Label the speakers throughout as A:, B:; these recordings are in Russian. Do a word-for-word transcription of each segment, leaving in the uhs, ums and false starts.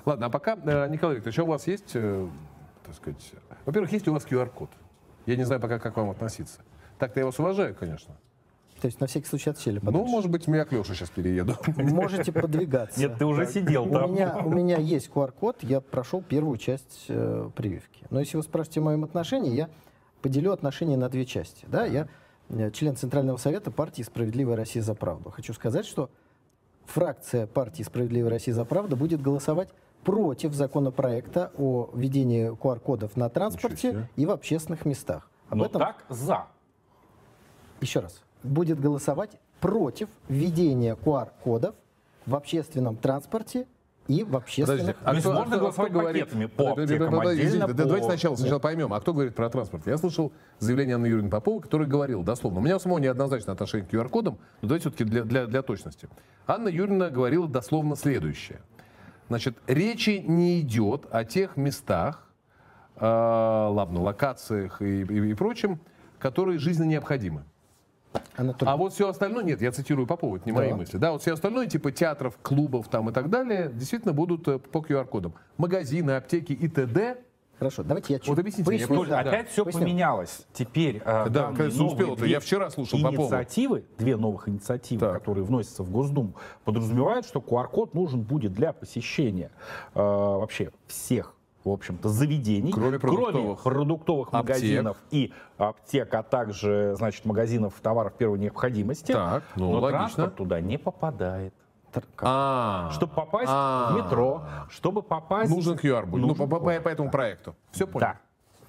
A: Ладно, а пока, Николай Викторович, а у вас есть, так сказать, во-первых, есть у вас ку ар код? Я не знаю пока, как вам относиться. Так-то я вас уважаю, конечно.
B: То есть на всякий случай отсели подальше.
A: Ну, может быть, я к Леше сейчас перееду.
B: Можете подвигаться.
C: Нет, ты уже так. сидел
B: у
C: там.
B: Меня, у меня есть ку ар код, я прошел первую часть э, прививки. Но если вы спрашиваете о моем отношении, я поделю отношения на две части. Да? Я э, член Центрального совета партии «Справедливая Россия за правду». Хочу сказать, что фракция партии «Справедливая Россия за правду» будет голосовать против законопроекта о введении ку ар кодов на транспорте и в общественных местах. Об
C: Но
B: этом...
C: так за.
B: Еще раз. Будет голосовать против введения ку ар кодов в общественном транспорте и в общественных...
A: Подождите, а
C: То
A: кто,
C: можно
A: кто,
C: голосовать
A: кто говорит,
C: пакетами по аптекам
A: подождите,
C: отдельно, по...
A: Давайте сначала, сначала поймем, а кто говорит про транспорт. Я слышал заявление Анны Юрьевны Поповой, которая говорила дословно. У меня у самого неоднозначное отношение к ку ар кодам, но давайте все-таки для, для, для точности. Анна Юрьевна говорила дословно следующее. Значит, речи не идет о тех местах, э, ладно, локациях и, и, и прочем, которые жизненно необходимы.
B: Анатолий.
A: А вот все остальное, нет, я цитирую Попова, это не мои
B: Да.
A: мысли. Да, вот все остальное, типа театров, клубов там и так далее, действительно будут э, по ку ар кодам. Магазины, аптеки и т.д.
B: Хорошо, давайте я чуть
A: Вот объясните мне,
B: поясню.
A: я просто-
C: Опять все
B: Поясню.
C: поменялось. Теперь э,
A: Да,
C: данные
A: конечно,
C: новые
A: успел-то.
C: две
A: Я вчера слушал Попова.
C: инициативы, две новых инициативы,
A: Так.
C: которые вносятся в Госдуму, подразумевают, что ку ар код нужен будет для посещения э, вообще всех, в общем-то, заведений,
A: Кроме продуктовых.
C: продуктовых
A: Аптек.
C: магазинов и аптек, а также, значит, магазинов товаров первой необходимости.
A: Так, ну,
C: но
A: логично.
C: транспорт туда не попадает.
A: А,
C: Чтобы попасть
A: А.
C: в метро, чтобы попасть...
A: нужен ку ар будет. Ну,
C: Нужен
A: по, по- по этому проекту. Все понял?
C: Да.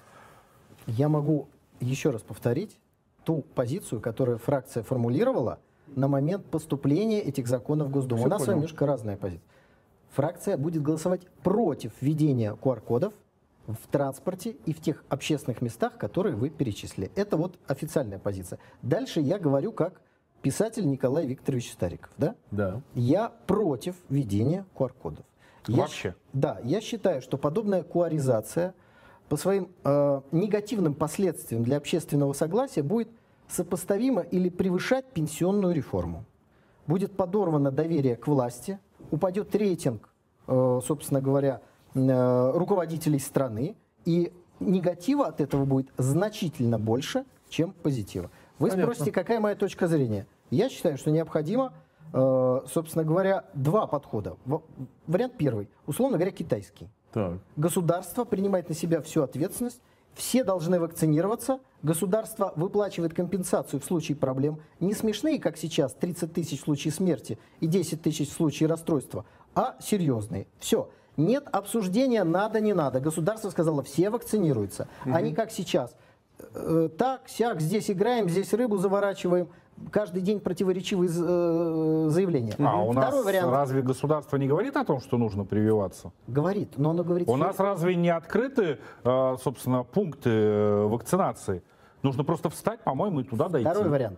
B: Я могу еще раз повторить ту позицию, которую фракция формулировала на момент поступления этих законов в Госдуму.
A: Всё
B: У нас с вами
A: понял.
B: немножко разная позиция. Фракция будет голосовать против введения ку ар кодов в транспорте и в тех общественных местах, которые вы перечислили. Это вот официальная позиция. Дальше я говорю как писатель Николай Викторович Стариков. Да?
A: Да.
B: Я против введения ку ар кодов. Я
C: Вообще?
B: щ- Да, я считаю, что подобная куаризация по своим э, негативным последствиям для общественного согласия будет сопоставима или превышать пенсионную реформу. Будет подорвано доверие к власти, упадет рейтинг, э, собственно говоря, э, руководителей страны, и негатива от этого будет значительно больше, чем позитива. Вы
A: Понятно.
B: спросите, какая моя точка зрения? Я считаю, что необходимо, э, собственно говоря, два подхода. В- Вариант первый, условно говоря, китайский.
A: Так.
B: Государство принимает на себя всю ответственность, все должны вакцинироваться, государство выплачивает компенсацию в случае проблем, не смешные, как сейчас, тридцать тысяч в случае смерти и десять тысяч в случае расстройства, а серьезные. Все. Нет обсуждения надо, не надо. Государство сказало, все вакцинируются, а не как сейчас. Э, Так, сяк, здесь играем, здесь рыбу заворачиваем. Каждый день противоречивые э, заявления.
C: А у нас
B: Второй вариант
C: разве государство не говорит о том, что нужно прививаться?
B: говорит, но оно говорит...
C: У
B: всё-
C: нас разве не открыты, э, собственно, пункты э, вакцинации? Нужно просто встать, по-моему, и туда дойти.
B: Второй вариант.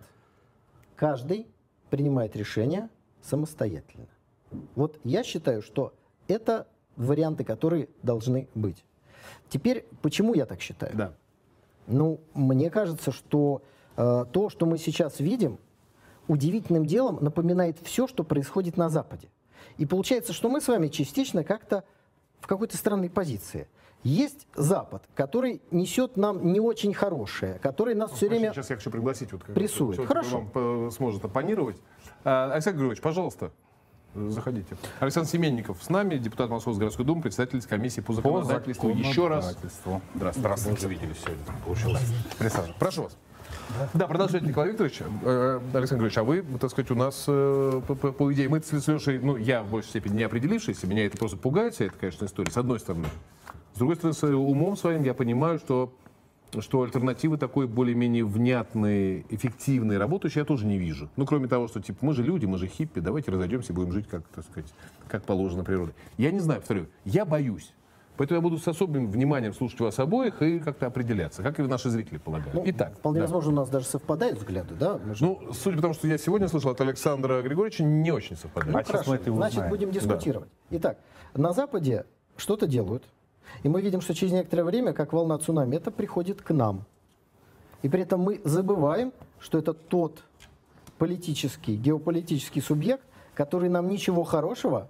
B: Каждый принимает решение самостоятельно. Вот я считаю, что это варианты, которые должны быть. Теперь, почему я так считаю?
A: Да.
B: Ну, мне кажется, что э, то, что мы сейчас видим, удивительным делом напоминает все, что происходит на Западе. И получается, что мы с вами частично как-то в какой-то странной позиции. Есть Запад, который несет нам не очень хорошее, который нас все время...
A: Сейчас я хочу пригласить вот как
B: прессует.
A: раз, кто
B: Хорошо.
A: вам по- сможет оппонировать. А, Александр Григорьевич, пожалуйста, заходите. Александр Семенников с нами, депутат Московской городской думы, председатель комиссии по законодательству. Еще раз
C: законодательству.
A: здравствуйте.
C: Здравствуйте.
A: Виделись сегодня. Получилось. Присаживайтесь. Прошу вас. Да, продолжайте, Николай Викторович. Э, Александр Григорьевич, а вы, так сказать, у нас, э, по, по- по идее, мы с Лешей, ну, я в большей степени не определившийся, меня это просто пугает, вся эта, конечно, история, с одной стороны. С другой стороны, с умом своим я понимаю, что, что альтернативы такой более-менее внятной, эффективной, работающей я тоже не вижу. Ну, кроме того, что, типа, мы же люди, мы же хиппи, давайте разойдемся, будем жить, как, так сказать, как положено природой. Я не знаю, повторю, я боюсь. Поэтому я буду с особым вниманием слушать вас обоих и как-то определяться, как и наши зрители полагают.
B: Ну,
A: Итак,
B: вполне
A: да.
B: возможно, у нас даже совпадают взгляды, да? Мы же-
A: Ну, судя по тому, что я сегодня слышал от Александра Григорьевича, не очень совпадает.
C: А сейчас мы это и
B: Значит,
C: узнаем.
B: будем дискутировать. Итак, на Западе что-то делают, и мы видим, что через некоторое время, как волна цунами, это приходит к нам. И при этом мы забываем, что это тот политический, геополитический субъект, который нам ничего хорошего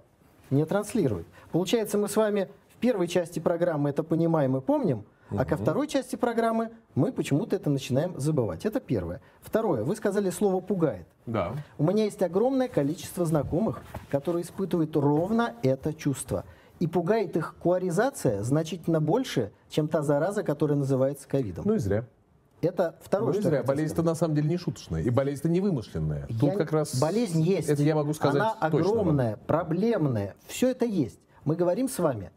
B: не транслирует. Получается, мы с вами в первой части программы это понимаем и помним, а ко второй части программы мы почему-то это начинаем забывать. Это первое. Второе. Вы сказали слово «пугает».
A: Да.
B: У меня есть огромное количество знакомых, которые испытывают ровно это чувство. И пугает их куаризация значительно больше, чем та зараза, которая называется ковидом.
A: Ну и зря.
B: Это второе,
A: Ну и
B: что
A: зря.
B: я хотел
A: Болезнь-то
B: сказать.
A: на самом деле не шуточная. И болезнь-то не вымышленная. Тут
B: Я-
A: как раз...
B: Болезнь есть.
A: Это я могу сказать
B: Она
A: точно.
B: огромная, проблемная. Все это есть. Мы говорим с вами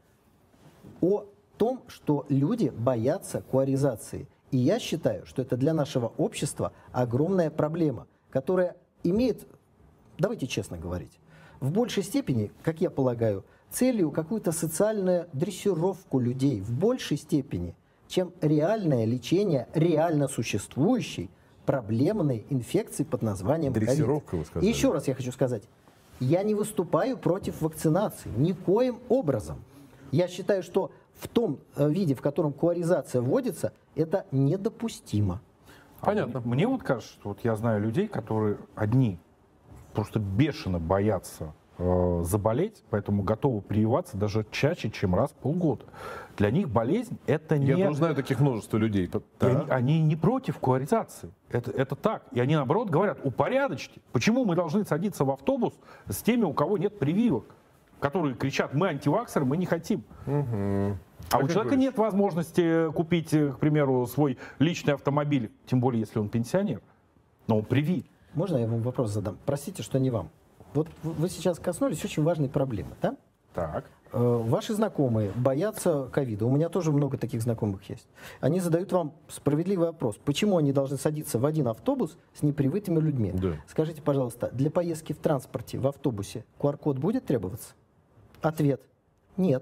B: о том, что люди боятся куаризации. И я считаю, что это для нашего общества огромная проблема, которая имеет, давайте честно говорить, в большей степени, как я полагаю, целью какую-то социальную дрессировку людей, в большей степени, чем реальное лечение реально существующей проблемной инфекции под названием ковид.
A: Дрессировка, вы сказали.
B: И еще раз я хочу сказать, я не выступаю против вакцинации, никоим образом. Я считаю, что в том э, виде, в котором куаризация вводится, это недопустимо.
A: Понятно.
C: А мне вот кажется, что вот я знаю людей, которые одни просто бешено боятся э, заболеть, поэтому готовы прививаться даже чаще, чем раз в полгода. Для них болезнь это не...
A: Я тоже знаю таких множество людей.
C: И
A: Да.
C: они, они не против куаризации. Это, это так. И они, наоборот, говорят, упорядочьте. Почему мы должны садиться в автобус с теми, у кого нет прививок? Которые кричат, мы антиваксеры, мы не хотим. А
A: как
C: у человека
A: говоришь?
C: нет возможности купить, к примеру, свой личный автомобиль, тем более, если он пенсионер. Но он привит.
B: Можно я вам вопрос задам? Простите, что не вам. Вот вы вы сейчас коснулись очень важной проблемы, да?
C: Так.
B: Э, Ваши знакомые боятся ковида. У меня тоже много таких знакомых есть. Они задают вам справедливый вопрос. Почему они должны садиться в один автобус с непривитыми людьми?
A: Да.
B: Скажите, пожалуйста, для поездки в транспорте, в автобусе ку ар код будет требоваться? Ответ – нет.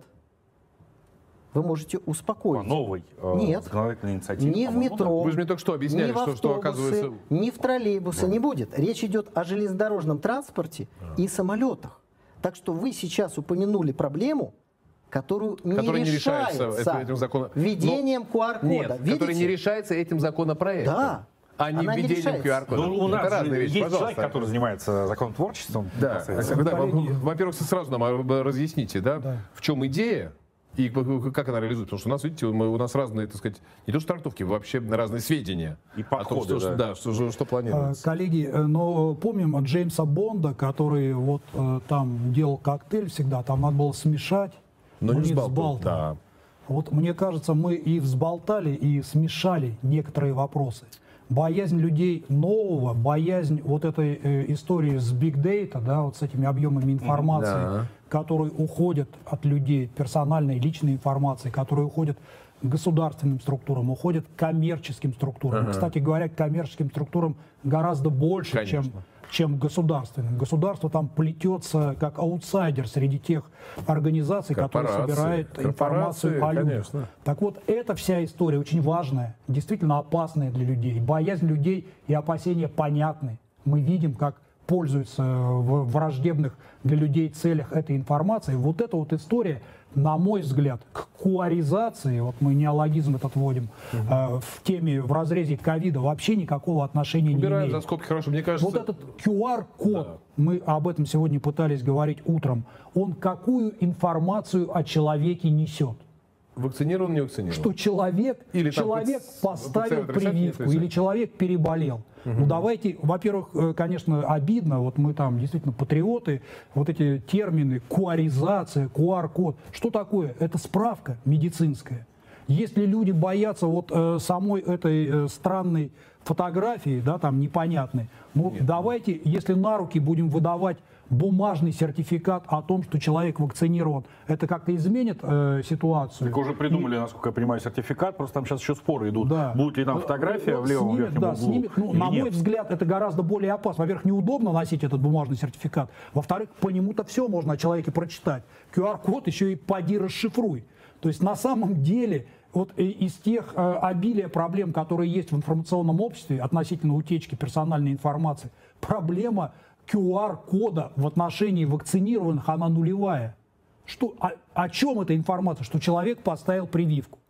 B: Вы можете
C: По
B: успокоить.
C: новой э,
B: Нет.
C: законодательной инициативе.
B: Ни в
C: по-моему,
B: метро,
A: Вы же мне только что объясняли,
B: ни в
A: что, что
B: автобусы,
A: оказывается...
B: ни в троллейбусы не будет. Речь идет о железнодорожном транспорте и самолетах. Так что вы сейчас упомянули проблему, которую не
A: Которая не
B: решается,
A: решается этим- этим законом.
B: введением ку ар кода.
A: Нет, который
B: Видите?
A: не решается этим законопроектом.
B: Да.
A: А не
B: Она не
A: введением
B: решается.
A: ку ар кода.
C: Ну, у
A: Это
C: нас же
A: разные вещи,
C: есть
A: пожалуйста.
C: человек, который занимается законотворчеством.
A: Да,
C: непосредственно.
A: да, во-
D: Коллеги.
A: во-первых, сразу нам а, разъясните, да,
D: Да.
A: в чем идея и как она реализуется. Потому что у нас, видите, мы- у нас разные, так сказать, не то что трактовки, вообще разные сведения.
C: И
A: о том,
C: подходы,
A: что,
C: да.
A: да, что, что, что
D: А,
A: планируется.
D: Коллеги, э, но помним Джеймса Бонда, который вот э, там делал коктейль всегда, там надо было смешать,
A: Но
D: но
A: не
D: не
A: взбалтывать,
D: взбалтывать.
A: да.
D: Вот мне кажется, мы и взболтали, и смешали некоторые вопросы. Боязнь людей нового, боязнь вот этой э, истории с big data, да, вот с этими объемами информации,
A: Да.
D: которые уходят от людей, персональной, личной информации, которые уходят к государственным структурам, уходят к коммерческим структурам. Кстати говоря, к коммерческим структурам гораздо больше, чем,
A: Конечно.
D: чем к государственным. Государство там плетется как аутсайдер среди тех организаций, которые
A: Корпорации.
D: собирают информацию о
A: Корпорации,
D: людях.
A: конечно.
D: Так вот, эта вся история очень важная, действительно опасная для людей. Боязнь людей и опасения понятны. Мы видим, как пользуются в враждебных для людей целях этой информацией. Вот эта вот история, на мой взгляд, к куаризации, вот мы неологизм этот вводим, э, в теме, в разрезе ковида вообще никакого отношения не
A: Убираем
D: имеет.
A: за скобки, хорошо, мне кажется...
D: Вот этот ку ар код,
A: Да.
D: мы об этом сегодня пытались говорить утром, он какую информацию о человеке несет?
A: Вакцинирован, не вакцинирован.
D: Что человек,
A: Или там
D: человек
A: пац-
D: поставил
A: пациент решает, не
D: прививку,
A: решает.
D: или человек переболел. Ну давайте, во-первых, э, конечно, обидно, вот мы там действительно патриоты, вот эти термины куаризация, ку ар код, что такое? Это справка медицинская. Если люди боятся вот э, самой этой э, странной фотографии, да, там непонятной, ну давайте, если на руки будем выдавать бумажный сертификат о том, что человек вакцинирован, это как-то изменит э, ситуацию?
C: Так уже придумали, насколько я понимаю, сертификат, просто там сейчас еще споры идут.
D: Да.
C: Будет ли там фотография
D: Ну,
C: в левом
D: снимет,
C: верхнем
D: да,
C: углу
D: снимет. Ну,
C: или
D: на
C: нет?
D: мой взгляд, это гораздо более опасно. Во-первых, неудобно носить этот бумажный сертификат. Во-вторых, по нему-то все можно о человеке прочитать. ку ар код еще и поди расшифруй. То есть на самом деле вот и- из тех э, обилия проблем, которые есть в информационном обществе относительно утечки персональной информации, проблема ку ар кода в отношении вакцинированных, она нулевая. Что, о, о чем эта информация? Что человек поставил прививку.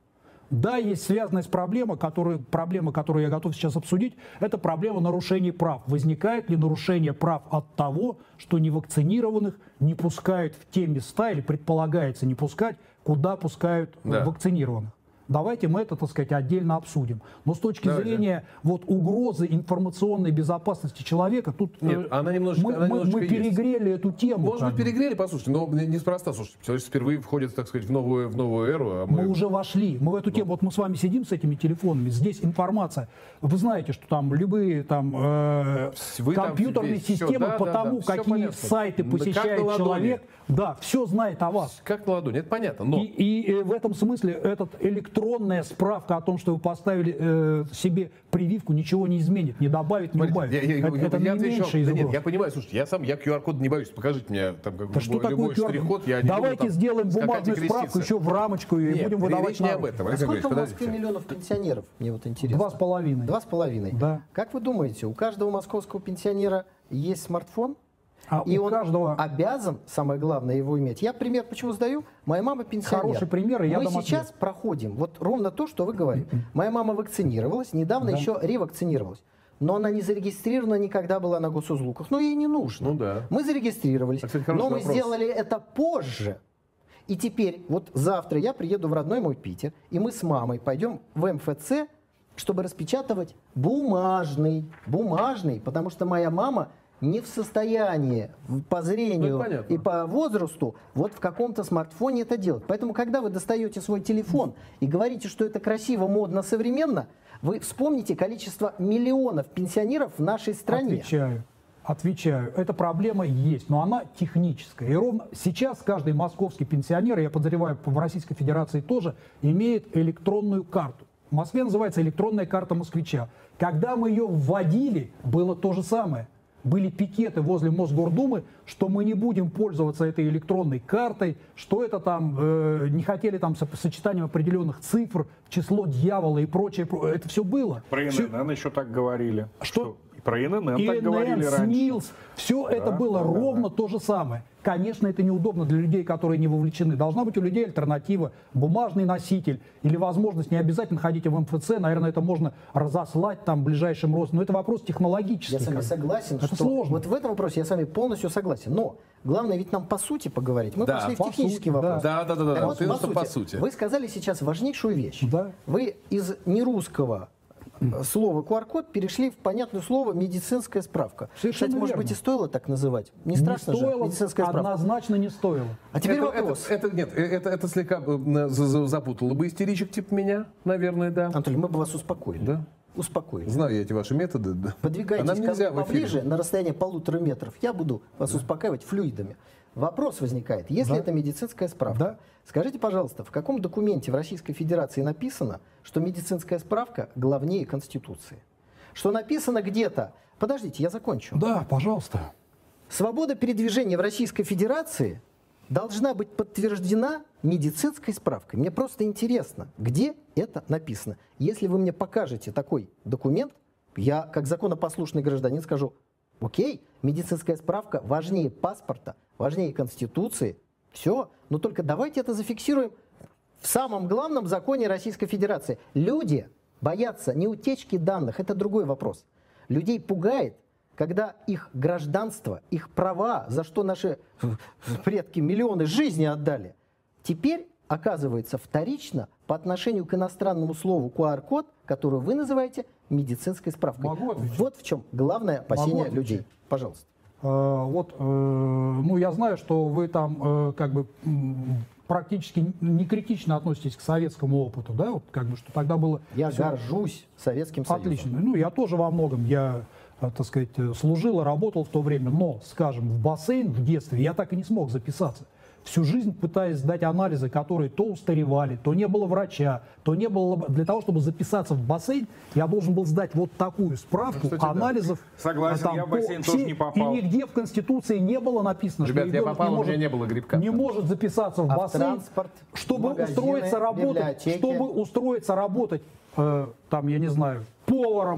D: Да, есть связанность проблема, которую, проблема, которую я готов сейчас обсудить, это проблема нарушений прав. Возникает ли нарушение прав от того, что невакцинированных не пускают в те места, или предполагается не пускать, куда пускают
A: Да.
D: вакцинированных? Давайте мы это, так сказать, отдельно обсудим. Но с точки
A: Давайте.
D: зрения вот, угрозы информационной безопасности человека, тут
A: Нет,
D: э,
A: она немножечко-
D: мы,
A: она
D: мы-
A: немножечко
D: мы
A: есть.
D: перегрели эту тему.
A: Может
D: как
A: быть,
D: бы.
A: перегрели, послушайте, но неспроста, слушайте, человечество впервые входит, так сказать, в новую, в новую эру. А мы...
D: Мы уже вошли, мы в эту тему, вот мы с вами сидим с этими телефонами, здесь информация. Вы знаете, что там любые там, э,
A: Вы там
D: компьютерные
A: весь- всё,
D: системы
A: да,
D: по
A: да,
D: тому,
A: да, всё
D: какие
A: понятно.
D: сайты
A: Да как
D: посещает
A: на ладони.
D: человек, да, все знает о вас.
A: Как на ладони, это понятно, но...
D: И, и, э, в этом смысле эта электронная справка о том, что вы поставили э, себе прививку, ничего не изменит, не добавит, не убавит.
A: Я, я-
D: это
A: я-
D: это
A: я
D: не
A: отвечу,
D: меньше из
A: да нет,
D: угроз.
A: я понимаю, слушайте, я сам, я ку ар код не боюсь, покажите мне там как
D: Да что
A: любой,
D: такое
A: любой
D: ку ар код?
A: штрих-код. Я не
D: Давайте
A: буду там
D: сделаем
A: скакать и
D: бумажную справку
A: креститься.
D: еще в рамочку и
A: Нет,
D: будем выдавать
A: речь не об
D: народ.
A: этом,
B: А
A: Александр
B: сколько в
A: Григорьевич,
B: Москве
A: подождите.
B: миллионов пенсионеров? Мне вот интересно.
D: Два с половиной.
B: Два с половиной.
D: Да.
B: Как вы думаете, у каждого московского пенсионера есть смартфон?
D: А
B: И
D: у
B: он
D: каждого-
B: обязан, самое главное, его иметь. Я пример почему сдаю? Моя мама пенсионер.
D: Хороший пример, и я
B: Мы
D: дам
B: сейчас
D: ответ.
B: проходим вот ровно то, что вы говорите. Моя мама вакцинировалась, недавно еще ревакцинировалась. Но она не зарегистрирована никогда была на госузлуках. Но ей не нужно.
A: Ну да.
B: Мы зарегистрировались,
A: А, кстати, хороший
B: но мы
A: вопрос.
B: сделали это позже. И теперь, вот завтра я приеду в родной мой Питер, и мы с мамой пойдем в эм эф це, чтобы распечатывать бумажный, бумажный, потому что моя мама не в состоянии в- по зрению
A: Ну, это понятно.
B: и по возрасту вот в каком-то смартфоне это делать. Поэтому, когда вы достаете свой телефон и говорите, что это красиво, модно, современно, вы вспомните количество миллионов пенсионеров в нашей стране.
D: Отвечаю. Отвечаю. Эта проблема есть, но она техническая. И ровно сейчас каждый московский пенсионер, я подозреваю, в Российской Федерации тоже, имеет электронную карту. В Москве называется электронная карта москвича. Когда мы ее вводили, было то же самое. Были пикеты возле Мосгордумы, что мы не будем пользоваться этой электронной картой, что это там, э, не хотели там со- сочетанием определенных цифр, число дьявола и прочее. про- Это все было.
C: Про
D: Всё-
C: эн эн эн еще так говорили.
D: Что?
C: Про эн эн эн так
D: ИНН,
C: говорили раньше.
D: СНИЛС, все это было
C: да, да,
D: ровно то же самое. Конечно, это неудобно для людей, которые не вовлечены. Должна быть у людей альтернатива, бумажный носитель или возможность не обязательно ходить в эм эф це. Наверное, это можно разослать там ближайшим родственникам. Но это вопрос технологический.
B: Я с вами
D: как бы.
B: согласен,
D: Это
B: что
D: сложно.
B: вот в этом вопросе я с вами полностью согласен. Но главное ведь нам по сути поговорить. Мы
A: Да,
B: пошли в
D: по
B: технический
D: сути,
B: вопрос.
A: Да, да, да, да,
B: Так
A: да.
B: вот,
A: Ты
B: по
A: просто по сути.
B: Вы сказали сейчас важнейшую вещь.
D: Да.
B: Вы из нерусского э, слова ку ар код перешли в понятное слово медицинская справка.
D: Совершенно
B: Кстати, может
D: верно.
B: быть, и стоило так называть. Не
D: Не
B: страшно же,
D: стоило,
B: медицинская справка.
D: однозначно не стоило.
B: А теперь
A: это,
B: вопрос.
A: Это, это- нет, э, это, это слегка э, за- за- запутало бы истеричек типа меня, наверное, да.
B: Анатолий, мы бы вас успокоили.
A: Да.
B: Успокоили.
A: Знаю я эти ваши методы. Да.
B: Подвигайтесь
A: А нам
B: ко
A: нельзя
B: мне
A: в эфире.
B: поближе, на расстояние полутора метров. Я буду вас успокаивать флюидами. Вопрос возникает, если
D: Да.
B: это медицинская справка,
D: Да.
B: скажите, пожалуйста, в каком документе в Российской Федерации написано, что медицинская справка главнее Конституции? Что написано где-то, подождите, я закончу.
D: Да, пожалуйста.
B: Свобода передвижения в Российской Федерации должна быть подтверждена медицинской справкой. Мне просто интересно, где это написано. Если вы мне покажете такой документ, я, как законопослушный гражданин, скажу, окей, медицинская справка важнее паспорта, важнее Конституции. Все, но только давайте это зафиксируем в самом главном законе Российской Федерации. Люди боятся не утечки данных, это другой вопрос. Людей пугает, когда их гражданство, их права, за что наши предки миллионы жизни отдали, теперь оказывается вторично по отношению к иностранному слову ку ар код, которую вы называете медицинской справкой.
D: Могу отвечать?
B: Вот в чем главное опасение
D: отвечать?
B: людей. Пожалуйста.
D: Э, Вот, э, ну, я знаю, что вы там э, как бы м, практически не критично относитесь к советскому опыту, да, вот как бы, что тогда было...
B: Я
D: всё
B: горжусь Советским Союзом.
D: Отлично. Ну, я тоже во многом, я, э, так сказать, э, служил и работал в то время, но, скажем, в бассейн в детстве я так и не смог записаться. Всю жизнь пытаясь сдать анализы, которые то устаревали, то не было врача, то не было... лабо- Для того, чтобы записаться в бассейн, я должен был сдать вот такую справку
A: Ну, кстати, да.
D: анализов.
C: Согласен,
D: а,
C: я в бассейн тоже не попал.
D: И нигде в Конституции не было написано,
A: Ребят,
D: что
A: я
D: ребенок
A: попал,
D: не
A: у меня
D: может,
A: не было грибка.
D: не может записаться в
B: А в
D: бассейн,
B: транспорт,
D: чтобы
B: магазины,
D: устроиться работать,
B: библиотеки?
D: чтобы устроиться работать, э, там, я не знаю, поваром,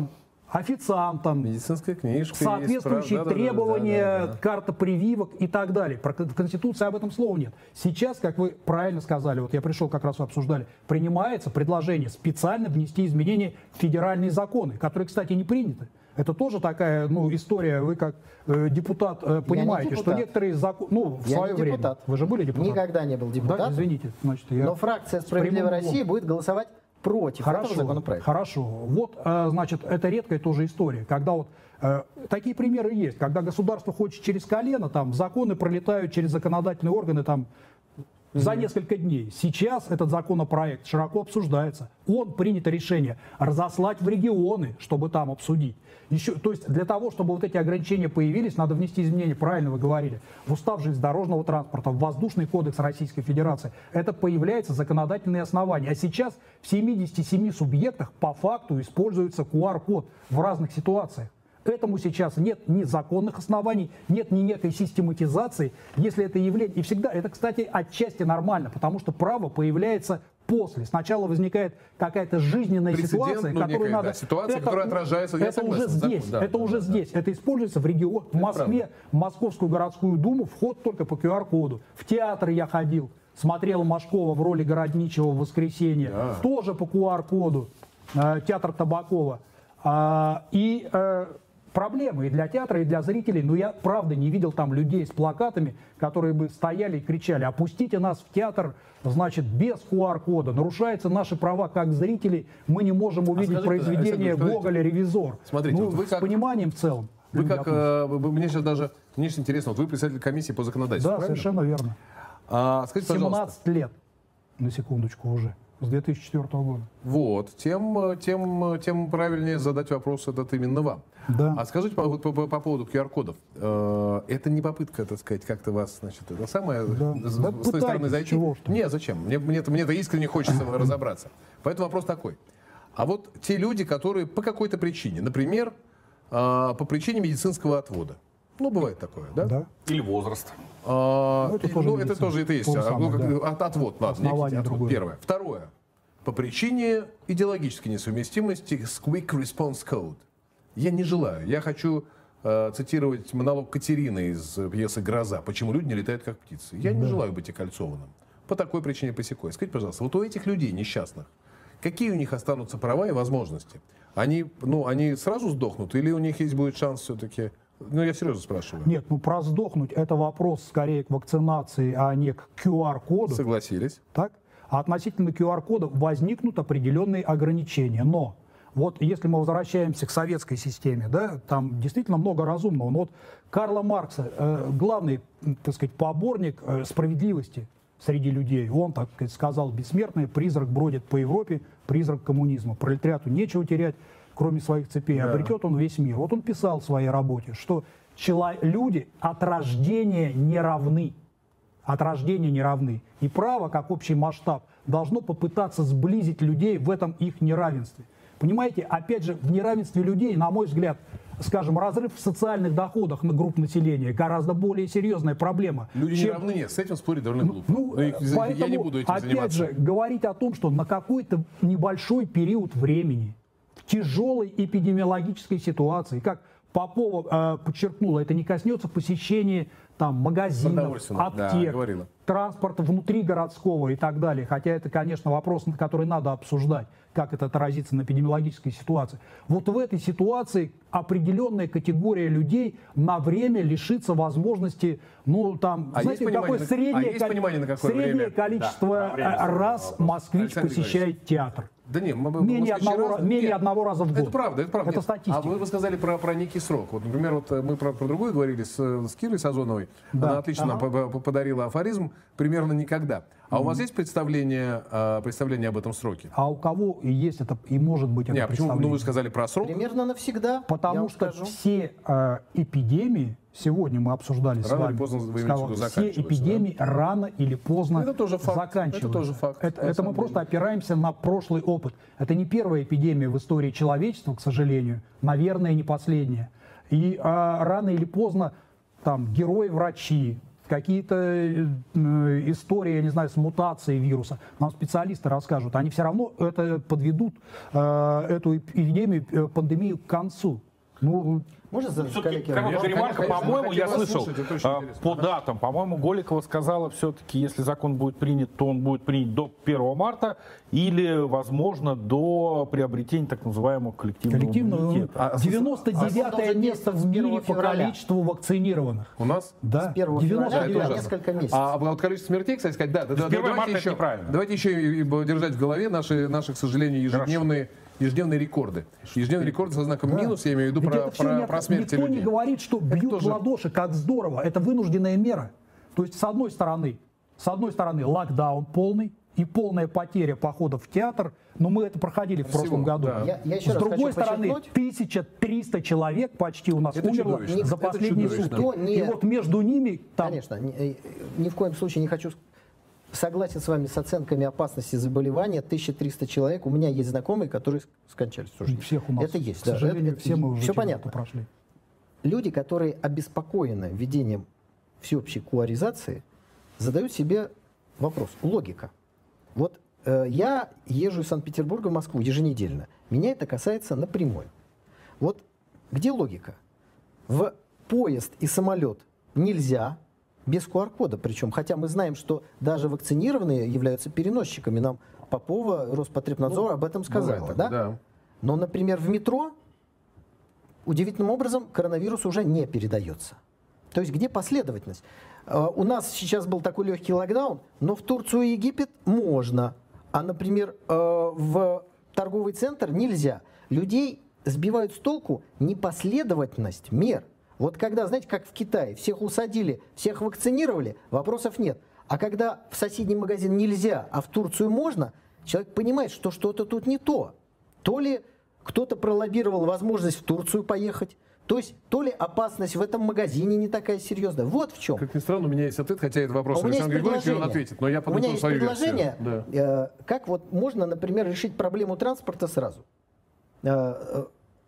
D: официантам,
A: Медицинская книжка.
D: соответствующие
A: есть,
D: требования,
A: да, да, да, да.
D: карта прививок и так далее. Про- В Конституции об этом слова нет. Сейчас, как вы правильно сказали, вот я пришел, как раз вы обсуждали, принимается предложение специально внести изменения в федеральные законы, которые, кстати, не приняты. Это тоже такая, ну, история. Вы как э, депутат э, понимаете,
B: депутат.
D: что некоторые законы, ну, в
B: Я
D: свое
B: не
D: время.
B: депутат.
D: Вы же были депутатом?
B: Никогда не был
D: Да,
B: депутатом.
D: извините, значит, я.
B: Но фракция «Справедливая
D: прямым
B: Россия» будет голосовать против этого
D: Хорошо,
B: законопроекта.
D: хорошо. Вот, э, значит, это редкая тоже история, когда вот э, такие примеры есть, когда государство хочет через колено, там законы пролетают через законодательные органы там за несколько дней. Сейчас этот законопроект широко обсуждается. Он принято решение разослать в регионы, чтобы там обсудить. Еще, то есть для того, чтобы вот эти ограничения появились, надо внести изменения, правильно вы говорили, в устав железнодорожного транспорта, в Воздушный кодекс Российской Федерации. Это появляется законодательные основания. А сейчас в семидесяти семи субъектах по факту используется ку ар код в разных ситуациях. Этому сейчас нет ни законных оснований, нет ни некой систематизации, если это явление. И всегда, это, кстати, отчасти нормально, потому что право появляется после. Сначала возникает какая-то жизненная
A: Прецедент,
D: ситуация,
A: ну,
D: которую
A: некая,
D: надо...
A: да, ситуация,
D: это,
A: которая отражается, я
D: это
A: согласен,
D: уже
A: закон,
D: здесь,
A: да,
D: это
A: да,
D: уже
A: да,
D: здесь. Это используется в регионе. В Москве, в Московскую городскую думу вход только по ку ар коду. В театр я ходил, смотрел Машкова в роли Городничего в «Воскресенье»,
A: Да.
D: тоже по ку ар коду. Э, театр Табакова. А, и... э, проблемы и для театра, и для зрителей. Но я, правда, не видел там людей с плакатами, которые бы стояли и кричали: опустите нас в театр, значит, без ку ар кода. Нарушаются наши права как зрителей. Мы не можем увидеть
A: скажите,
D: произведение
A: Александр,
D: Гоголя «Ревизор».
A: Смотрите,
D: Ну,
A: вот вы
D: с
A: как-
D: пониманием в целом.
A: Вы
D: люди
A: как,
D: относятся.
A: э, вы- мне сейчас даже, мне сейчас интересно, вот вы председатель комиссии по законодательству,
D: Да,
A: правильно?
D: совершенно верно.
A: А, скажите, пожалуйста,
D: семнадцать лет, на секундочку уже, с две тысячи четвёртого года.
A: вот, тем, тем, тем правильнее задать вопрос этот именно вам.
D: Да.
A: А скажите по, вот по, по- по поводу ку ар кодов. Э, это не попытка, так сказать, как-то вас, значит, это самое,
D: Да.
A: с,
D: Да
A: с той
D: пытайтесь,
A: стороны зайти?
D: чего ж там.
A: Не, зачем? Мне, мне-то, мне-то искренне хочется разобраться. Поэтому вопрос такой. А вот те люди, которые по какой-то причине, например, э, по причине медицинского отвода, ну, бывает такое, да?
D: Да.
C: Или возраст.
A: А,
D: Ну, это
A: и-
D: тоже
A: ну, это
D: медицина.
A: тоже это есть.
D: То же
A: а, ну,
D: самое,
A: как-
D: да.
A: от- отвод, ладно,
D: Основание
A: некий отвод.
D: другое.
A: Первое. Второе. По причине идеологической несовместимости с Quick Response Code. Я не желаю. Я хочу э, цитировать монолог Катерины из э, пьесы «Гроза». Почему люди не летают как птицы? Я не желаю быть окольцованным. По такой причине, по сякой. Скажите, пожалуйста, вот у этих людей несчастных, какие у них останутся права и возможности? Они, ну, они сразу сдохнут или у них есть будет шанс все-таки... Ну, я серьезно спрашиваю.
D: Нет, ну про сдохнуть это вопрос скорее к вакцинации, а не к ку ар коду.
A: Согласились.
D: Так? А относительно ку ар кода возникнут определенные ограничения. Но вот если мы возвращаемся к советской системе, да, там действительно много разумного. Но вот Карла Маркса, э, главный, так сказать, поборник э, справедливости среди людей, он, так сказать, сказал: бессмертный призрак бродит по Европе, призрак коммунизма. Пролетариату нечего терять, кроме своих цепей,
A: Да.
D: обретет он весь мир. Вот он писал в своей работе, что чело- люди от рождения не равны. От рождения не равны. И право, как общий масштаб, должно попытаться сблизить людей в этом их неравенстве. Понимаете, опять же, в неравенстве людей, на мой взгляд, скажем, разрыв в социальных доходах на групп населения гораздо более серьезная проблема.
A: Люди не
D: чем-
A: равны, нет, с этим спорить довольно глупо.
D: Ну,
A: Но их- я
D: поэтому,
A: не буду этим
D: опять
A: заниматься.
D: же, говорить о том, что на какой-то небольшой период времени, в тяжелой эпидемиологической ситуации, как Попова э, подчеркнула, это не коснется посещения там магазинов,
A: Продовольственных, да,
D: аптек,
A: говорила.
D: транспорта внутригородского и так далее. Хотя это, конечно, вопрос, на который надо обсуждать, как это отразится на эпидемиологической ситуации. Вот в этой ситуации определенная категория людей на время лишится возможности, ну, там,
A: А
D: знаете,
A: есть
D: какое
A: понимание, на-
D: среднее,
A: а есть
D: ко-
A: понимание, на какое
D: среднее
A: время?
D: количество
C: Да, на время
D: э, раз
C: вопрос.
D: москвич
A: Александр
D: посещает театр?
A: Да нет, мы, мы-
D: Менее
A: москвичи
D: одного,
A: разные.
D: ра- менее
A: Нет,
D: одного раза в год.
A: Это правда, это правда.
D: Это
A: Нет.
D: статистика.
A: А вы, вы сказали про, про некий срок. Вот, например, вот э, мы про, про другую говорили с, э, с Кирой Сазоновой.
D: Да.
A: Она отлично нам по- по- подарила афоризм «примерно никогда». А у вас есть представление, э, представление об этом сроке?
D: А у кого и есть это, и может быть это
A: Не, а почему? Ну,
D: представление?
A: вы сказали про срок.
B: Примерно навсегда. я
D: Потому
B: вам
D: что
B: скажу.
D: все э, эпидемии, сегодня мы обсуждали с
A: Рано
D: вами,
A: или поздно, вы имеете в
D: сказал,
A: виду,
D: все
A: заканчиваются,
D: эпидемии рано или поздно
A: Это тоже факт.
D: заканчиваются.
A: Это тоже факт,
D: Это,
A: на
D: это мы
A: самом
D: просто
A: деле.
D: опираемся на прошлый опыт. Это не первая эпидемия в истории человечества, к сожалению, наверное, не последняя. И а, рано или поздно там герои-врачи, какие-то э, истории, я не знаю, с мутацией вируса, нам специалисты расскажут, они все равно это подведут, э, эту эпидемию, э, пандемию к концу. Ну,
B: Можно задать
C: Все-таки
B: коллеге
C: короткая
B: вопрос?
C: ремарка,
A: конечно,
C: по-моему,
A: хотел
C: я
A: вас
C: слышал
A: слушать, это очень
C: а,
A: интересно.
C: по датам, по-моему, Голикова сказала, все-таки, если закон будет принят, то он будет принят до первого марта или, возможно, до приобретения так называемого коллективного
D: коллективно
C: иммунитета.
A: А,
D: девяносто девятое
B: должен
D: место в
B: действовать с
D: мире
B: первого
D: по
B: февраля.
D: количеству вакцинированных.
A: У нас?
D: Да,
B: С первого
D: девяносто
B: февраля
A: это
B: это
A: ужасно.
B: несколько месяцев.
A: А вот количество смертей, кстати сказать, да, да, да,
C: первого
A: давайте
C: марта это
A: еще,
C: неправильно.
A: давайте еще и- и держать в голове наши, наши, к сожалению, ежедневные, ежедневные рекорды. Ежедневные рекорды со знаком минус, я имею в виду
D: Ведь
A: про,
D: это всё
A: про,
D: не от-
A: про смерти
D: никто
A: людей.
D: не говорит, что бьют
A: тоже-
D: в ладоши, как здорово. Это вынужденная мера. То есть, с одной стороны, с одной стороны, локдаун полный и полная потеря походов в театр, но мы это проходили в
A: Всего,
D: прошлом году.
A: да.
B: Я- я еще
D: С
B: раз
D: другой
B: хочу
D: стороны,
B: подчеркнуть.
D: тысяча триста человек почти у нас
A: Это
D: умерло
A: чудовищно.
D: за
A: Это
D: последние
A: чудовищно.
D: сутки.
B: Никто не-
D: И вот между ними там
B: Конечно, ни, э, ни в коем случае не хочу согласен с вами с оценками опасности заболевания. тысяча триста человек. У меня есть знакомые, которые скончались. Слушайте,
D: всех у нас,
B: это есть.
D: к
B: да,
D: сожалению,
B: это-
D: все мы уже
B: все
D: через
B: понятно.
D: это прошли.
B: Люди, которые обеспокоены введением всеобщей куаризации, задают себе вопрос. Логика. Вот э, я езжу из Санкт-Петербурга в Москву еженедельно. Меня это касается напрямую. Вот где логика? В поезд и самолет нельзя без ку ар кода, причем, хотя мы знаем, что даже вакцинированные являются переносчиками. Нам Попова, Роспотребнадзор об этом сказала.
A: Бывает
B: Да?
A: такое, да.
B: Но, например, в метро удивительным образом коронавирус уже не передается. То есть где последовательность? Э, У нас сейчас был такой легкий локдаун, но в Турцию и Египет можно, а, например, э, в торговый центр нельзя. Людей сбивают с толку непоследовательность мер. Вот когда, знаете, как в Китае, всех усадили, всех вакцинировали, вопросов нет. А когда в соседний магазин нельзя, а в Турцию можно, человек понимает, что что-то тут не то. То ли кто-то пролоббировал возможность в Турцию поехать, то есть то ли опасность в этом магазине не такая серьезная. Вот в чем.
A: Как ни странно, у меня есть ответ, хотя это вопрос
B: А у меня
A: Александра
B: есть
A: Григорьевича, и он
B: предложение.
A: ответит, но я
B: У меня
A: подготовлю
B: есть
A: свою
B: предложение,
A: версию. Да.
B: э, как вот можно, например, решить проблему транспорта сразу. Э, э,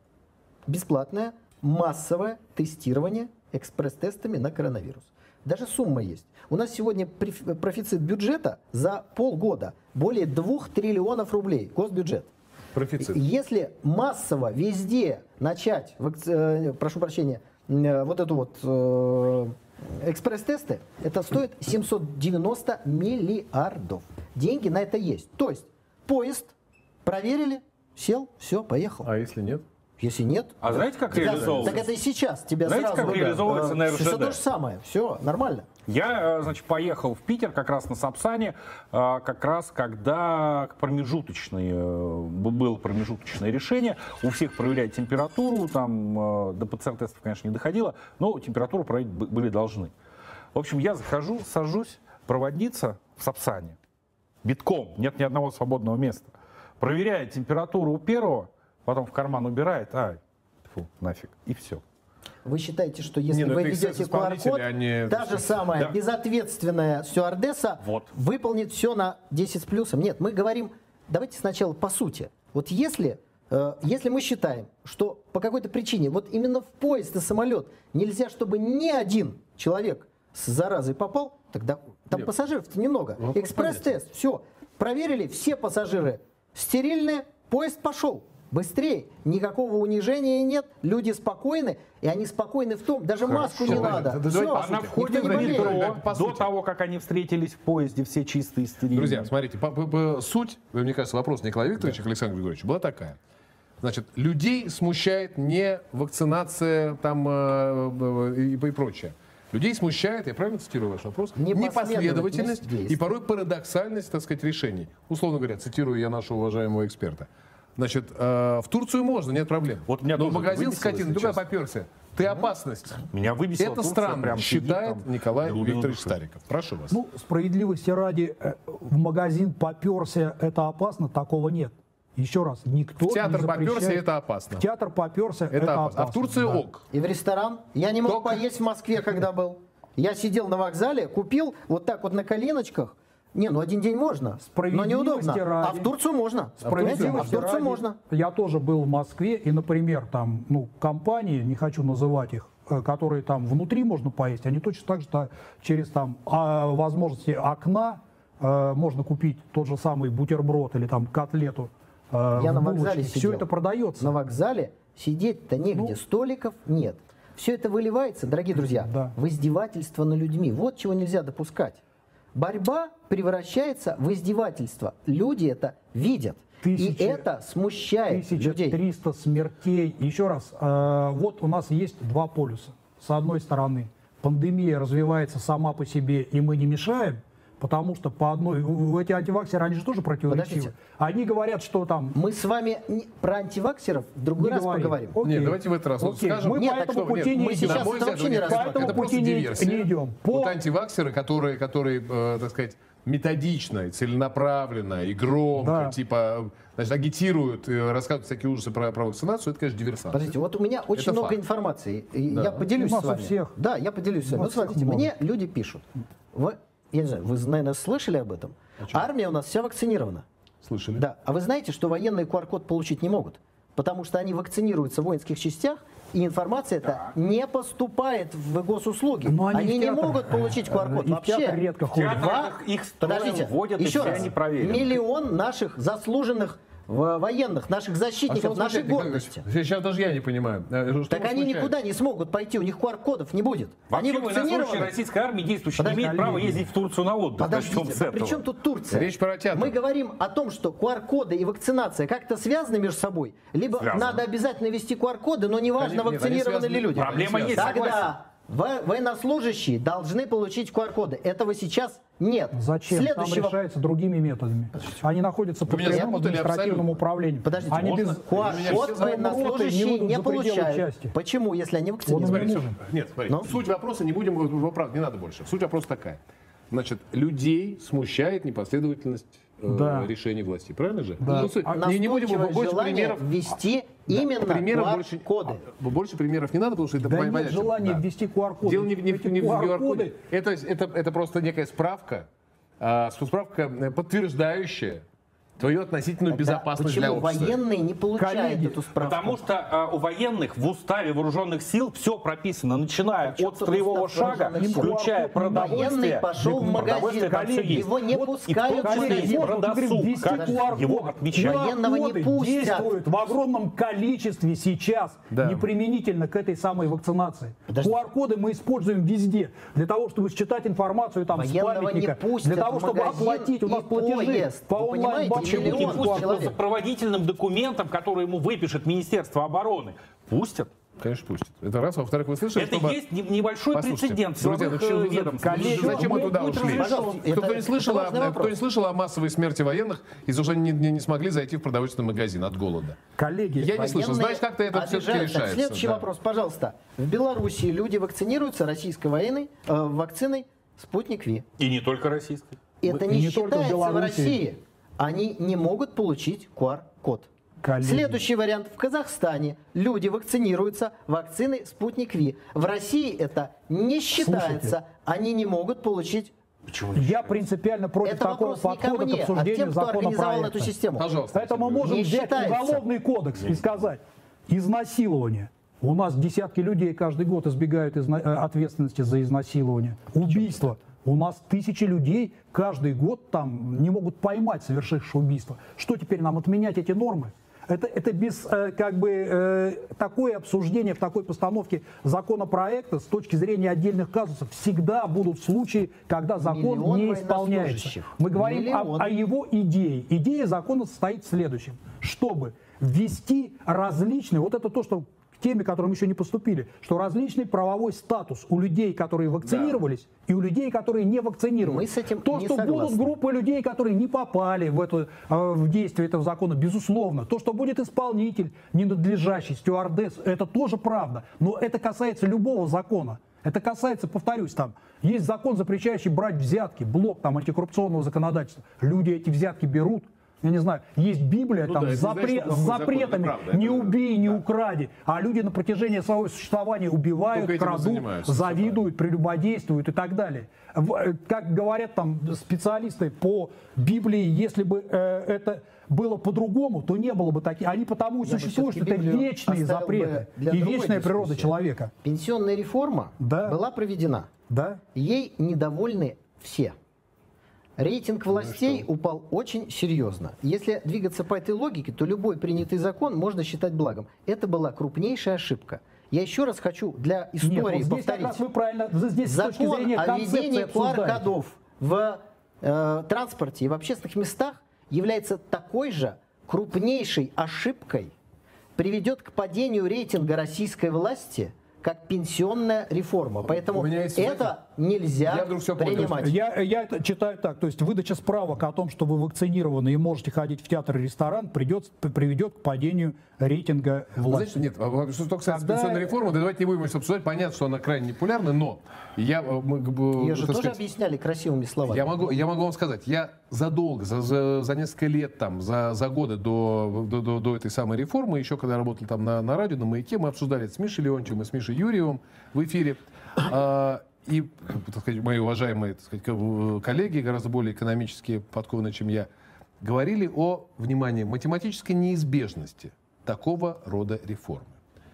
B: Бесплатное массовое тестирование экспресс-тестами на коронавирус. Даже сумма есть. У нас сегодня преф- профицит бюджета за полгода более двух триллионов рублей. Госбюджет.
A: Профицит.
B: Если массово везде начать, вакци- э, прошу прощения, э, вот эту вот э, экспресс-тесты, это стоит семьсот девяносто миллиардов. Деньги на это есть. То есть поезд проверили, сел, все, поехал.
A: А если нет?
B: Если нет,
C: А знаете, как
B: так,
C: реализовывается?
B: так это и сейчас тебя
C: Знаете,
B: сразу.
C: как реализовывается на эр жэ дэ?
B: Все то же самое, все нормально.
C: Я, э, значит, поехал в Питер как раз на Сапсане, э, как раз когда промежуточный, э, было промежуточное решение. У всех проверять температуру, там э, до пэ цэ эр-тестов, конечно, не доходило, но температуру проверить бы- были должны. В общем, я захожу, сажусь, проводница в Сапсане, битком, нет ни одного свободного места. Проверяет температуру у первого, потом в карман убирает, а, фу, нафиг, и все.
B: Вы считаете, что если
A: Не, ну
B: вы
A: это
B: ведете ку ар
A: эксцесс-исполнители,
B: код,
A: они-
B: та же самая
C: Да.
B: безответственная стюардесса
C: Вот.
B: выполнит все на десять с плюсом? Нет, мы говорим, давайте сначала по сути. Вот если, э, если мы считаем, что по какой-то причине вот именно в поезд и самолет нельзя, чтобы ни один человек с заразой попал, тогда там
A: Нет.
B: пассажиров-то немного.
A: Вопрос
B: Экспресс-тест, все, проверили, все пассажиры стерильные, поезд пошел. Быстрее, никакого унижения нет, люди спокойны, и они спокойны в том, даже маску не
A: Хорошо,
B: надо.
A: да, да,
B: Всё,
A: давайте по
C: А на
A: сути.
C: входе
B: никто
C: в
B: не болеет.
C: метро,
A: Так, по
C: до
A: сути.
C: того, как они встретились в поезде, все чистые, стерильные.
A: Друзья, смотрите, по- по- по- суть, мне кажется, вопрос Николая Викторовича к Александру Григорьевичу была такая. Значит, людей смущает не вакцинация там, э, и, и прочее. Людей смущает, я правильно цитирую ваш вопрос,
B: Непоследовательность
A: непоследовательность
B: действий.
A: и порой парадоксальность, так сказать, решений. Условно говоря, цитирую я нашего уважаемого эксперта. Значит, э, в Турцию можно, нет проблем.
C: Вот меня
A: Но
C: тоже
A: магазин
C: выбесило,
A: скотины,
C: если
A: туда
C: честно.
A: поперся. Ты опасность.
C: Меня выбесила
A: Это
C: Турция,
A: странно,
C: прям сидит
A: считает
C: там,
A: Николай
C: глубину
A: Викторович
C: души.
A: Стариков. Прошу вас.
D: Ну, справедливости ради, э, в магазин поперся, это опасно, такого нет. Еще раз, никто
A: В театр
D: не запрещает.
A: поперся, это опасно.
D: В театр поперся, это,
A: Это
D: опасно.
A: опасно. А в Турции
D: да.
A: ок.
B: И в ресторан. Я не мог
A: Только-
B: поесть в Москве, когда был. Я сидел на вокзале, купил вот так вот на коленочках. Не, ну один день можно, но
D: Справедливости
B: неудобно. А
D: ради.
B: в Турцию можно. Понимаете? А в
D: Справедливости
B: Турцию
D: ради,
B: можно.
D: Я тоже был в Москве, и, например, там, ну, компании, не хочу называть их, э, которые там внутри можно поесть, они точно так же та- через там а, возможности окна э, можно купить тот же самый бутерброд или там котлету. э,
B: Я
D: в
B: на вокзале
D: булочке.
B: сидел.
D: Все это продается.
B: На вокзале сидеть-то негде,
D: Ну.
B: столиков нет. Все это выливается, дорогие друзья,
D: Да.
B: в издевательство над людьми. Вот чего нельзя допускать. Борьба превращается в издевательство. Люди это видят.
D: Тысячи-
B: и это смущает людей.
D: тысяча триста смертей. Еще раз, э, вот у нас есть два полюса. С одной стороны, пандемия развивается сама по себе, и мы не мешаем, потому что по одной... у- Эти антиваксеры, они же тоже противоречивы.
B: Подождите.
D: Они говорят, что там...
B: Мы с вами не- про антиваксеров в другой
D: не
B: раз
D: говорим.
B: поговорим.
D: Окей.
A: Нет, давайте в этот раз вот
D: Окей.
A: скажем.
D: Мы
B: Нет,
D: по
B: так
D: этому
A: что,
D: пути
A: нет,
D: не
B: мы
D: идем.
B: сейчас
A: на мой
B: это
A: взгляд,
B: вообще не
A: нет,
B: рассматриваем.
D: По этому
A: это просто
D: пути не-
A: диверсия.
D: не идем. По-
A: Вот антиваксеры, которые, которые э, так сказать, методично, и целенаправленно и громко,
D: Да.
A: типа, значит, агитируют, и рассказывают всякие ужасы про, про вакцинацию, это, конечно, диверсант.
B: Подождите, вот у меня очень
A: Это
B: много
A: факт.
B: информации. И
A: Да.
B: Я поделюсь
D: У нас
B: с
D: у
B: вами.
D: всех.
B: Да, я поделюсь с вами.
D: У
B: Ну,
D: нас всех
B: смотрите,
D: много.
B: мне люди пишут. Вы, я не знаю, вы, наверное, слышали об этом? Армия у нас вся вакцинирована.
A: Слышали?
B: Да. А вы знаете, что военные ку ар код получить не могут? Потому что они вакцинируются в воинских частях, и информация эта не поступает в госуслуги.
D: Но они
B: они
D: в
B: не
D: театр-
B: могут получить ку ар код
D: И в
B: вообще.
D: театр редко ходят.
E: театр-
B: Два-
E: Их- их строем
B: Подождите,
E: вводят, и
B: еще
E: все
B: раз.
E: они проверены.
B: Миллион наших заслуженных в- военных, наших
A: А
B: защитников,
A: что,
B: нашей
A: смотрите,
B: гордости.
A: Сейчас даже я не понимаю. Э, что
B: Так
A: вас
B: они
A: смущает?
B: никуда не смогут пойти, у них ку ар кодов не будет.
E: Вообще
B: они
E: военнослужащие
B: вакцинированы.
E: российской армии действующие не
B: Подожди,
E: имеют права
D: коллеги.
E: ездить в Турцию на отдых.
B: Подождите,
E: Начнем с
B: да
E: этого.
B: при чем тут Турция?
A: Речь про театр.
B: Мы говорим о том, что ку ар коды и вакцинация как-то связаны между собой. Либо
E: Связаны.
B: надо обязательно ввести ку ар коды, но неважно,
A: Они- нет, они
B: вакцинированы
A: связаны.
B: ли люди.
E: Проблема
A: Они
E: есть,
B: Тогда во- военнослужащие должны получить ку ар коды. Этого сейчас нет.
D: Зачем?
B: Следующий
D: Там
B: вопрос.
D: решается другими методами. Они находятся под
A: Вы меня
D: прямым
A: запутали
D: административным
A: абсолютно.
D: управлением.
B: Подождите,
D: Они
B: можно?
D: без...
B: ку ар
A: Меня
B: код
A: все
B: военнослужащие
D: выйдут
B: не
D: за пределы
B: получают.
D: части.
B: Почему, если они
D: Он
B: вакцинированы?
D: им не нужен.
A: Нет, смотрите,
B: Ну?
A: суть вопроса не будем, вот, правда, не надо больше. Суть вопроса такая. Значит, людей смущает непоследовательность э,
D: Да.
A: решений власти, правильно же?
D: Да.
A: Ну, суть,
B: А
A: не, не будем
B: настойчивое
A: больше
B: желание
A: примеров.
B: ввести именно
A: Примеров
B: ку ар
A: больше,
B: коды.
A: а, больше примеров не надо, потому что это
D: Да
A: понятно.
D: нет желания
A: Да.
D: ввести ку ар коды.
A: Дело не, в- не, в-
D: Эти
A: не в
D: ку ар
A: ку ар коде.
D: коды.
A: Это, это, это просто некая справка, а, справка э, подтверждающая твою относительную
B: Тогда
A: безопасность для
B: почему
A: общества.
B: военные не получают
D: Коллеги,
B: эту справку?
E: Потому что э, у военных в уставе вооруженных сил все прописано, начиная
B: Причем
E: от
B: тут
E: строевого
B: устав
E: шага,
B: вооруженных сил?
E: включая
B: Военный
E: продовольствие.
B: пошел в
E: Продовольствие
B: магазин,
E: там всё есть.
B: его не
E: Вот, и в
B: пускают
E: том
B: в
E: числе
B: магазин.
E: есть
D: Вот, мы говорим,
E: продосуг,
D: ввести
E: как
D: ку ар код.
E: его отмечают.
B: Военного не
D: Коды
B: пустят.
D: действуют в огромном количестве сейчас,
A: Да.
D: неприменительно к этой самой вакцинации.
B: Подождите.
D: ку ар коды мы используем везде, для того, чтобы считать информацию там, с
B: Военного не
D: памятника,
B: пустят
D: для того,
B: в
D: чтобы
B: магазин
D: оплатить у нас
B: и
D: платежи
B: поезд.
D: по
B: Вы понимаете,
D: онлайн-банкингу.
B: миллион
E: Не
B: Он
E: пустят по
B: человек.
E: сопроводительным документам, которые ему выпишет Министерство обороны. Пустят.
A: Конечно, пустят. Это раз. Во-вторых, вы слышали,
E: Это
A: чтобы...
E: есть не- небольшой
A: Послушайте,
E: прецедент в
A: друзья, ну
E: силовых
A: что
E: э,
A: вы за-
E: ведомствах.
A: коллеги, зачем мы туда
B: будет
A: ушли?
B: разрешено.
A: Кто, кто,
B: Это-
A: не слышал,
B: это важный
A: о,
B: вопрос.
A: кто не слышал о массовой смерти военных из-за того, что они не, не- не смогли зайти в продовольственный магазин от голода?
D: Коллеги,
A: Я не слышал.
B: Военные
A: Знаешь, как-то это все-таки
B: обижаются.
A: решается?
B: Следующий
A: да.
B: вопрос, пожалуйста. В Беларуси люди вакцинируются российской военной э, вакциной «Спутник Ви».
E: И не только российской.
B: Это
D: И
B: не,
D: не только в
B: считается в
D: Беларуси.
B: России. Они не могут получить ку ар код.
D: Коллеги.
B: Следующий вариант. В Казахстане люди вакцинируются вакциной «Спутник Ви». В России это не считается. Они не могут получить.
D: я принципиально против
B: Это
D: такого
B: вопрос не ко
D: подхода к
B: мне, а
D: обсуждению
B: тем, кто организовал
D: законопроекта.
B: эту систему.
A: Пожалуйста.
D: Это мы можем
B: Не
D: взять
B: считается.
D: уголовный кодекс и сказать, изнасилование. У нас десятки людей каждый год избегают изна- э, ответственности за изнасилование. Убийство. У нас тысячи людей каждый год там не могут поймать совершивших убийство. Что теперь нам отменять эти нормы? Это, это без э, как бы э, такое обсуждение в такой постановке законопроекта с точки зрения отдельных казусов всегда будут случаи, когда закон
B: Миллион
D: не исполняется.
B: военнослужащих.
D: Мы говорим
B: Миллион.
D: о, о его идее. Идея закона состоит в следующем. Чтобы ввести различные, вот это то, что к теме, к которым еще не поступили, что различный правовой статус у людей, которые вакцинировались, и у людей, которые не вакцинировались.
B: Мы с этим
D: то,
B: не
D: что
B: согласны.
D: будут группы людей, которые не попали в, это, э, в действие этого закона, безусловно. То, что будет исполнитель ненадлежащий, стюардесс, это тоже правда. Но это касается любого закона. Это касается, повторюсь, там, есть закон, запрещающий брать взятки, блок там антикоррупционного законодательства. Люди эти взятки берут, я не знаю, есть Библия,
A: Ну
D: там,
A: да,
D: с,
A: это не
D: запре-
A: значит, что
D: с
A: плохой закон,
D: запретами,
A: это правда,
D: не
A: это-
D: убей, не
A: да.
D: укради, а люди на протяжении своего существования убивают,
A: Только этим и
D: крадут,
A: занимаются,
D: завидуют, прелюбодействуют и так далее. В- э, Как говорят там специалисты по Библии, если бы э, это было по-другому, то не было бы таких. Они потому и
B: Я бы
D: существуют, что
B: всё-таки
D: это
B: Библию
D: вечные
B: оставил бы
D: запреты
B: для
D: и
B: другой
D: вечная природа
B: дискуссии.
D: человека.
B: Пенсионная реформа
D: Да.
B: была проведена.
D: Да?
B: Ей недовольны все. Рейтинг властей упал очень серьезно. Если двигаться по этой логике, то любой принятый закон можно считать благом. Это была крупнейшая ошибка. Я еще раз хочу для истории
D: Нет, вот здесь как
B: повторить.
D: раз вы правильно, здесь с точки
B: Закон
D: зрения
B: о
D: концепции
B: введении ку ар
D: обсуждаете.
B: кодов в э, транспорте и в общественных местах является такой же крупнейшей ошибкой, приведет к падению рейтинга российской власти, как пенсионная реформа. Поэтому
A: У меня есть,
B: это нельзя
A: я вдруг всё понял.
B: принимать.
D: Я, я это читаю так, то есть выдача справок о том, что вы вакцинированы и можете ходить в театр и ресторан, придет, приведет к падению рейтинга
A: Вы
D: власти.
A: знаете, нет, а что касается
D: Когда-
A: пенсионной реформы, да давайте не будем сейчас обсуждать. Понятно, что она крайне непопулярна, но я, э, мы, э,
B: Ее же
A: так
B: тоже
A: сказать,
B: объясняли красивыми словами.
A: Я могу, я могу вам сказать, я задолго, за, за, за несколько лет, там, за, за годы до, до, до, до этой самой реформы, еще когда работал там на, на радио, на «Маяке», мы обсуждали это с Мишей Леонтьевым и с Мишей Юрьевым в эфире. А, и, так сказать, мои уважаемые, так сказать, коллеги, гораздо более экономически подкованные, чем я, говорили о, внимание, математической неизбежности такого рода реформы.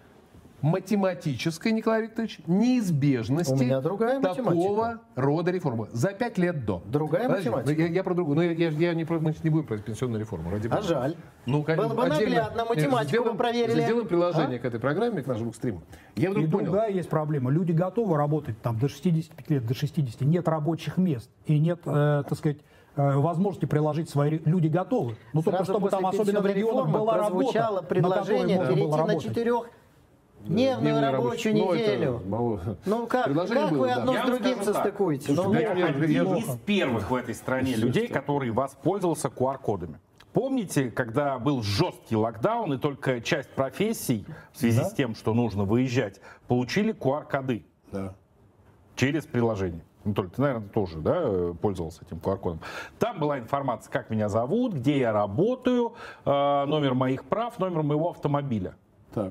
A: Математической, Николай Викторович, неизбежности
B: У меня другая
A: такого
B: математика.
A: рода реформы. За пять лет до.
B: Другая
A: Подожди,
B: математика.
A: Я, я про другую. Но я, я, я не, про, мы не будем про пенсионную реформу. Ради
B: А
A: бога.
B: жаль.
A: Ну,
B: Было бы наглядно, математику бы проверили.
A: Сделаем приложение
B: А?
A: к этой программе, к нашему стриму. Я вдруг
D: И
A: понял.
D: другая есть проблема. Люди готовы работать там до шестидесяти пяти лет, до шестидесяти. Нет рабочих мест и нет, э, так сказать, э, возможности приложить свои... ре- Люди готовы. Но только
B: Сразу
D: чтобы
B: после
D: там, особенно в
B: пенсионной
D: регионах,
B: реформы
D: была
B: прозвучало
D: работа,
B: предложение
D: на которой можно
B: перейти
D: было
B: на
D: работать.
B: четырехдневную
A: Дневную
B: рабочую
A: рабочую- ну,
B: неделю.
A: это мало.
B: Ну как,
A: Предложение
B: как
A: было,
B: вы
A: да.
B: одно
E: Я
B: с
E: вам
B: другим
E: скажу так.
B: состыкуете? Ну,
A: я-
E: Я
A: я-
E: один
A: я-
E: из первых в этой стране людей, который воспользовался ку ар кодами. Помните, когда был жесткий локдаун, и только часть профессий, в связи с тем, что нужно выезжать, получили ку ар коды
A: Да.
E: через приложение? Ну, Толь, ты, наверное, тоже, да, пользовался этим ку ар кодом. Там была информация, как меня зовут, где я работаю, э, номер моих прав, номер моего автомобиля.
A: Так.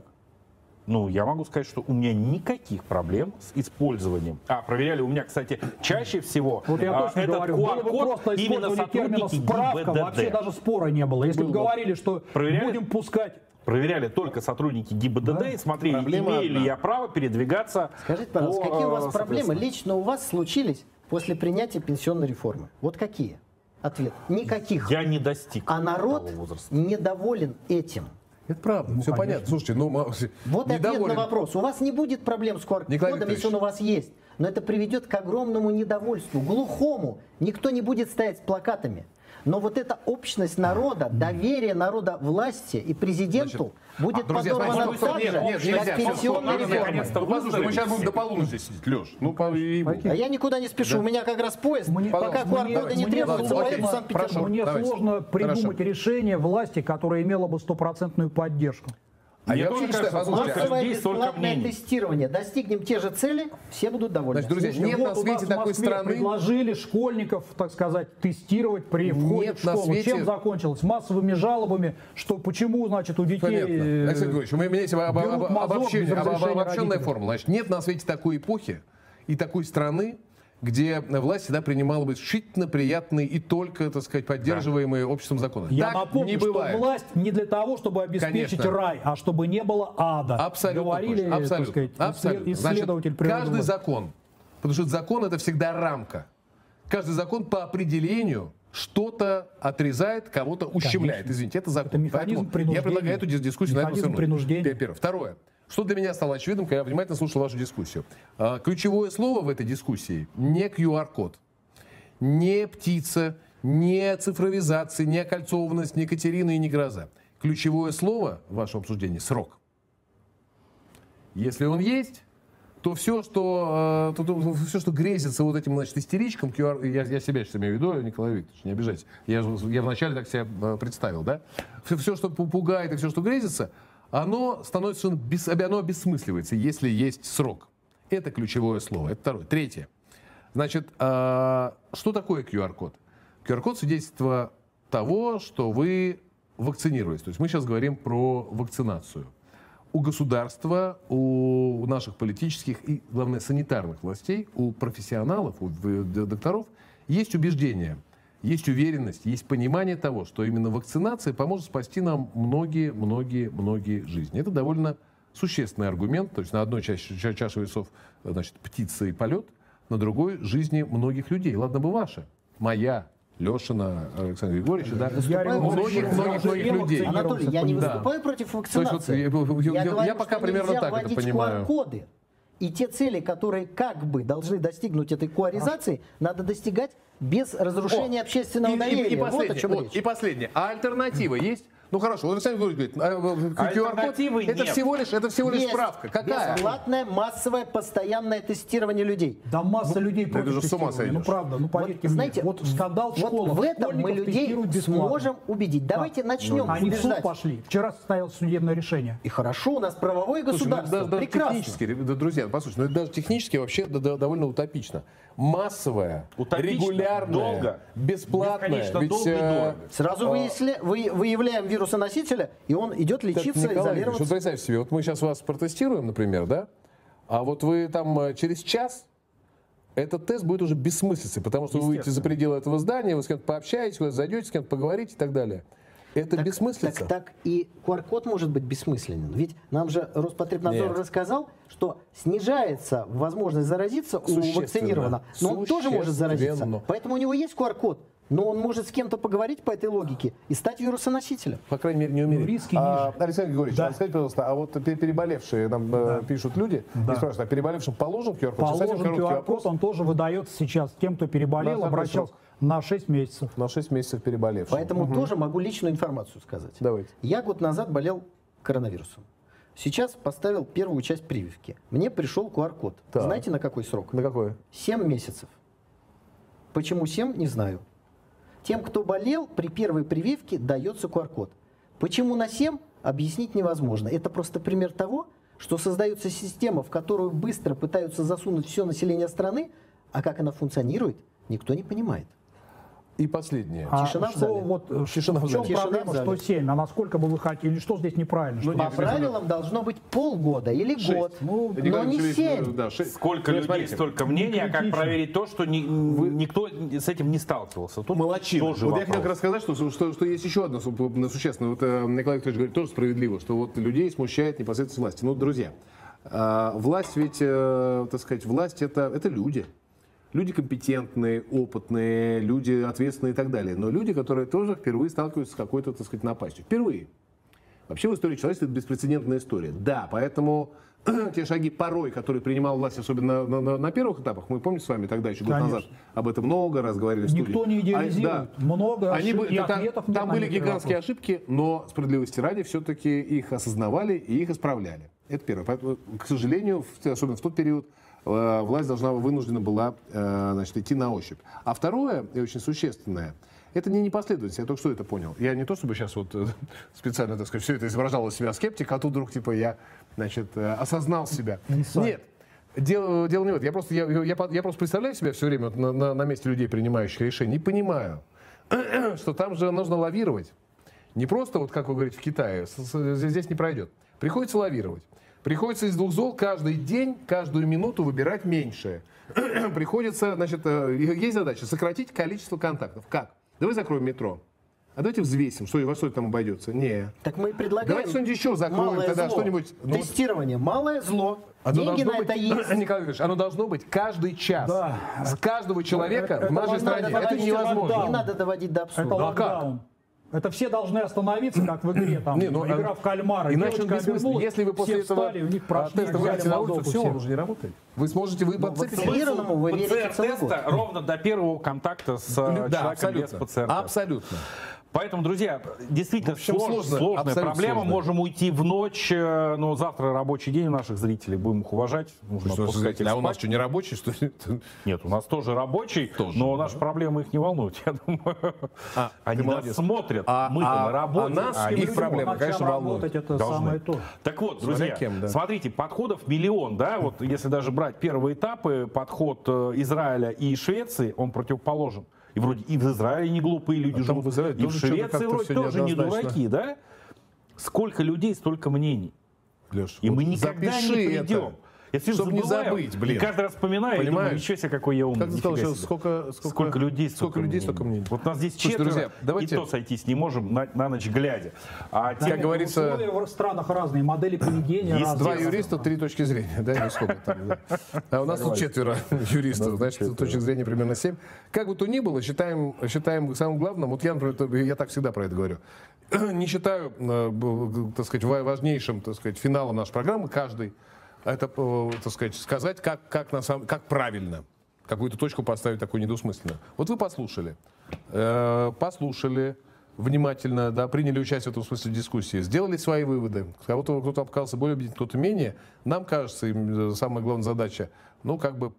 E: Ну, я могу сказать, что у меня никаких проблем с использованием. А, проверяли у меня, кстати, чаще всего
D: Вот я
E: а,
D: точно
E: этот
D: говорю, было бы
E: ку ар-код
D: просто
E: именно
D: использование термина
E: сотрудники
D: «справка», вообще
E: ГИБДД.
D: даже спора не было. Если бы говорили, что
E: Проверяли?
D: будем пускать...
E: Проверяли только сотрудники ГИБДД
D: Да.
E: и смотрели,
A: Проблема
E: имею ли
A: одна.
E: я право передвигаться.
B: Скажите, пожалуйста,
E: по,
B: какие у
E: э,
B: вас проблемы
E: соответственно.
B: лично у вас случились после принятия пенсионной реформы? Вот какие? Ответ. Никаких.
E: Я не достиг
B: А народ
E: того возраста.
B: недоволен этим.
A: Это правда, все
D: конечно.
A: понятно. Слушайте, ну, ма-
B: Вот ответ
A: недоволен.
B: на вопрос. У вас не будет проблем с ку ар
A: Николай
B: кодом,
A: Викторович.
B: если он у вас есть. Но это приведет к огромному недовольству, глухому. Никто не будет стоять с плакатами. Но вот эта общность народа, доверие народа власти и президенту будет
A: А, друзья,
B: подорвано
A: смотрите,
B: так
A: нет,
B: же,
A: нет, нельзя.
B: как
A: Всё,
B: пенсионная
E: надо
B: реформа.
E: наконец-то
A: Ну, послушай, мы сейчас будем до полуночи сидеть, Леш. Ну, по ей-богу.
B: А я никуда не спешу, у меня как раз поезд.
D: Мне-
B: Пока ку ар
D: мне-
B: кода не
D: мне
B: требуется,
A: сложно-
B: поеду в Санкт-Петербург.
A: Прошу.
D: Мне
A: давайте.
D: сложно придумать
A: Хорошо.
D: решение власти, которое имело бы стопроцентную поддержку.
A: А
E: Мне
A: я
E: тоже
A: вообще считаю,
E: кажется,
A: послушайте,
E: сколько
B: Массовое
E: людей, столько
B: бесплатное
E: мнений.
B: тестирование. Достигнем те же цели, все будут довольны.
A: Значит, друзья,
D: Слушайте,
A: нет
D: вот
A: на
D: у нас
A: свете
D: в
A: такой
D: Москве
A: страны.
D: предложили школьников, так сказать, тестировать при входе
A: Нет
D: в
A: на
D: школу.
A: свете-
D: Чем закончилось? Массовыми жалобами, что почему, значит, у детей...
A: Понятно.
D: э,
A: Александр Григорьевич, у меня есть об- об-
D: берут
A: об-
D: мазок
A: обобщение-
D: без
A: об-
D: разрешения
A: обобщенная
D: родителей.
A: формула. Значит, нет на свете такой эпохи и такой страны, где власть всегда принимала бы исключительно приятные и только, так сказать, поддерживаемые обществом законы.
D: Я
A: Так
D: напомню,
A: не
D: что
A: бывает.
D: власть не для того, чтобы обеспечить
A: Конечно.
D: рай, а чтобы не было ада.
A: Абсолютно
D: Говорили,
A: точно. Абсолютно.
D: так сказать,
A: Абсолютно.
D: исследователь
A: Значит,
D: природного.
A: каждый закон, потому что закон это всегда рамка. Каждый закон по определению что-то отрезает, кого-то ущемляет.
D: Конечно.
A: Извините, это закон.
D: Это механизм
A: Поэтому
D: принуждения.
A: я предлагаю эту дис- дискуссию
D: Механизм
A: на этом
D: принуждения.
A: Первое. Второе. Что для меня стало очевидным, когда я внимательно слушал вашу дискуссию. А, Ключевое слово в этой дискуссии не ку ар код, не птица, не цифровизация, не окольцованность, не Екатерина и не гроза. Ключевое слово в вашем обсуждении — срок. Если он есть, то все, что, э, то, то, все, что грезится вот этим, значит, истеричком, ку ар, я, я себя сейчас имею в виду, Николай Викторович, не обижайтесь, я, же- я вначале так себя э, представил, да? Все, все, что пу- пугает и все, что грезится, оно становится, без, оно обесмысливается, если есть срок. Это ключевое слово. Это второе. Третье. Значит, э, что такое ку ар код? ку ар код — свидетельство того, что вы вакцинировались. То есть мы сейчас говорим про вакцинацию. У государства, у наших политических и, главное, санитарных властей, у профессионалов, у докторов есть убеждение, есть уверенность, есть понимание того, что именно вакцинация поможет спасти нам многие-многие-многие жизни. Это довольно существенный аргумент. То есть на одной чаше, чаше весов, значит, птица и полет, на другой жизни многих людей. Ладно бы ваша, моя, Лешина, Александра Григорьевича, да, многих-многих людей.
B: Анатолий, я не выступаю
A: да.
B: против вакцинации.
A: Есть, вот, я,
B: я,
A: я,
B: говорю,
A: я пока
B: что
A: примерно так это понимаю.
B: ку ар-коды. И те цели, которые как бы должны достигнуть этой куаризации, надо достигать без разрушения
A: О,
B: общественного
A: и,
B: доверия.
A: И, и,
B: вот о чем
A: вот,
B: речь.
A: И последнее. А альтернатива есть? Ну хорошо, вот Александр Григорьевич говорит, ку ар-код это всего лишь, это всего лишь
B: Есть
A: справка. Какая?
B: Бесплатное массовое постоянное тестирование людей.
D: Да масса людей
A: да
D: против
A: это же с ума
D: тестирования. Ну
A: сойдешь.
D: правда, ну поверьте
B: Вот,
D: мне.
B: знаете,
D: Вот скандал в
B: вот
D: школах.
B: в этом мы
D: школьников
B: людей
D: тестируют бесплатно.
B: сможем убедить. Давайте начнем
D: Они в суд
B: убеждать.
D: пошли. Вчера состоялось судебное решение.
B: И хорошо, у нас правовое государство.
A: Слушай, ну, даже,
B: Прекрасно.
A: даже технически, да, друзья, послушайте, ну это даже технически вообще да, да, довольно утопично. Массовая,
E: Утопично,
A: регулярная,
E: долго,
A: бесплатная.
E: бесконечно
A: Ведь,
E: долго и
A: э,
E: дорого.
B: Сразу
A: а,
B: выясли- вы- выявляем вирусоносителя, и он идет
A: так,
B: лечиться,
A: Николай Ильич,
B: изолироваться.
A: вот представьте себе, вот мы сейчас вас протестируем, например, да, а вот вы там э, через час этот тест будет уже бессмыслицей, потому что вы выйдете за пределы этого здания, вы с кем-то пообщаетесь, вы зайдете, с кем-то поговорите и так далее. Это
B: Так,
A: бессмыслица.
B: так, так и ку ар-код может быть бессмысленен. Ведь нам же Роспотребнадзор
A: Нет. рассказал,
B: что снижается возможность заразиться у
A: Существенно.
B: вакцинированного, но он тоже может заразиться.
A: Существенно.
B: Поэтому у него есть ку ар-код, но он может с кем-то поговорить по этой логике и стать вирусоносителем.
A: По крайней мере, не умереть.
D: Ну, риски
A: а,
D: ниже.
A: Александр Григорьевич,
D: Да.
A: а скажите, пожалуйста, а вот пе- переболевшие нам э, пишут люди и спрашивают, а переболевшим положен ку ар-код? Сейчас
D: Положен
A: короткий
D: ку ар-код,
A: вопрос.
D: он тоже выдается сейчас тем, кто переболел,
A: На
D: обращался
A: срок.
D: на шесть месяцев.
A: На шесть месяцев переболевших.
B: Поэтому тоже могу личную информацию сказать.
A: Давайте.
B: Я год назад болел коронавирусом. Сейчас поставил первую часть прививки. Мне пришел ку ар-код.
A: Так.
B: Знаете, на какой срок?
A: На какой?
B: семь месяцев. Почему семь, не знаю. Тем, кто болел, при первой прививке дается ку ар-код. Почему на семь, объяснить невозможно. Это просто пример того, что создается система, в которую быстро пытаются засунуть все население страны, а как она функционирует, никто не понимает.
A: И последнее.
D: А
B: Тишина в
D: что,
B: зале.
D: вот, э,
A: Тишина в
D: в чем
A: зале.
B: Тишина
D: проблема,
B: в зале.
D: что семь? А насколько бы вы хотели? Что здесь неправильно? Что
A: Ну,
B: По
A: нет,
B: правилам должно быть полгода или
A: Шесть.
B: год,
D: Ну,
B: но
A: Николай
B: не
A: Ильич,
B: семь.
A: да, шесть.
E: Сколько
A: Ну,
E: людей,
A: смотрите.
E: столько мнений, а как
D: критично.
E: проверить то, что ни- никто с этим не сталкивался. Тут
A: Молодчина.
E: тоже
A: Вот я
E: вопрос.
A: хотел как раз сказать, что, что, что есть еще одно су- существенное. Вот э, Николай Викторович говорит тоже справедливо, что вот людей смущает непосредственно власть. Ну, друзья, э, власть ведь, э, так сказать, власть это, это люди. Люди компетентные, опытные, люди ответственные и так далее. Но люди, которые тоже впервые сталкиваются с какой-то, так сказать, напастью. Впервые. Вообще в истории человечества это беспрецедентная история. Да, поэтому те шаги порой, которые принимала власть, особенно на, на- на первых этапах, мы помним с вами тогда, еще год
D: Конечно.
A: назад, об этом много раз говорили в студии.
D: Никто не идеализирует.
A: А, да.
D: Много
A: Они
D: ошибок,
A: были-
D: и
A: там,
D: ответов нет
A: там
D: на
A: были
D: некоторые
A: гигантские
D: вопросы.
A: ошибки, но справедливости ради все-таки их осознавали и их исправляли. Это первое. Поэтому, к сожалению, в- особенно в тот период, э, власть должна вынуждена была э, значит, идти на ощупь. А второе, и очень существенное, это не непоследовательность, я только что это понял. Я не то, чтобы сейчас вот э, специально, так сказать, все это изображал из себя скептик, а тут вдруг, типа, я, значит, э, осознал себя.
D: Инсайт.
A: Нет. Дело, дело не в этом. Я просто, я, я, я просто представляю себя все время вот на, на, на месте людей, принимающих решения, и понимаю, что там же нужно лавировать. Не просто, вот как вы говорите, в Китае, с- с- здесь не пройдет. Приходится лавировать. Приходится из двух зол каждый день, каждую минуту выбирать меньшее. Приходится, значит, э, есть задача сократить количество контактов. Как? Давай закроем метро. А давайте взвесим, что, во что это там обойдется. Не.
B: Так мы и предлагаем.
A: Давайте что-нибудь еще закроем,
B: малое
A: тогда
B: зло.
A: что-нибудь. Ну, вот-
B: Тестирование. Малое зло.
A: Оно
B: Деньги
A: должно
B: на
A: быть,
B: это есть.
A: Николай Ильич, оно должно быть каждый час.
D: Да.
A: С каждого человека
D: Это
A: в нашей
D: не
A: стране.
D: надо
A: Это
D: доводить
A: невозможно.
D: локдаун.
B: Не надо доводить до абсурда.
D: Это
A: Ну, а как?
D: локдаун. Это все должны остановиться, как в игре, там,
A: Не, ну,
D: игра
A: а-
D: в кальмара.
A: Иначе он
D: Девочка
A: бессмыслен.
D: обернулась,
A: Если вы после
D: все
A: этого
D: встали, у них
A: а,
D: прошли,
A: теста
D: взяли
A: выйдете на
D: молоко,
A: улицу, все,
D: все.
A: он уже не работает. Вы сможете, вы подцепите.
B: вакцинированному вы верите целый год.
E: ПЦР-теста ровно до первого контакта с э,
A: Да,
E: человеком
A: абсолютно.
E: без ПЦР.
A: Абсолютно.
E: Поэтому, друзья, действительно
A: В общем,
E: слож-
A: сложно,
E: сложная
A: абсолютно
E: проблема.
A: сложно.
E: Можем уйти в ночь, э, но завтра рабочий день у наших зрителей. Будем их уважать. Нужно отпускать их
A: А у нас
E: спать.
A: что, не рабочий, что ли?
E: Нет, у нас тоже рабочий,
A: Тоже,
E: но
A: да.
E: наши проблемы их не волнуют, я думаю.
A: А,
E: Они
A: ты
E: нас
A: молодец.
E: смотрят,
A: А-
E: мы-то
A: а-
E: на работе.
A: а нас
E: а
A: их
E: их
A: проблемы,
D: Над
A: конечно,
D: чем
A: волнуют.
D: работать, это
E: Должны.
D: самое то.
E: Так вот,
A: Смотря
E: друзья,
A: кем, да.
E: смотрите, подходов миллион, да, вот если даже брать первые этапы, подход э, Израиля и Швеции, он противоположен. И вроде и в Израиле не глупые люди
A: А там
E: живут,
A: в Израиле
E: и в
A: тоже что-то
E: Швеции
A: как-то
E: вроде
A: всё
E: тоже не
A: неоднозначно.
E: дураки, да? Сколько людей, столько мнений.
A: Леш,
E: И
A: вот
E: мы никогда
A: запиши
E: не
A: это,
E: придем. Я все
A: чтоб не
E: забываю,
A: забыть, блин.
E: И каждый раз вспоминаю, и думаю,
A: Понимаешь?
E: ничего себе, какой я умный.
A: Как ты сказал,
E: нифига
A: сейчас
E: себе.
A: сколько, сколько,
E: Сколько людей,
A: сколько людей, столько мнений.
E: Вот нас здесь
A: Слушайте,
E: четверо,
A: друзья, давайте-
E: и то сойтись не можем на, на ночь глядя. А те,
A: Как говорится,
D: Условия в странах разные, модели поведения
E: Есть
D: разные.
A: два юриста, три точки зрения, да, или сколько там, да. А у нас тут четверо юристов, значит, точек зрения примерно семь. Как бы то ни было, считаем, считаем самым главным, вот я, например, я так всегда про это говорю, не считаю, э, б- так сказать, ва- важнейшим, так сказать, финалом нашей программы каждый, это, э, так сказать, сказать, как, как, на самом, как правильно, какую-то точку поставить такую недвусмысленную. Вот вы послушали, э, послушали внимательно, да, приняли участие в этом смысле дискуссии, сделали свои выводы. Кого-то, кто-то оказался более убедительным, кто-то менее. Нам кажется, им, э, самая главная задача, ну, как бы,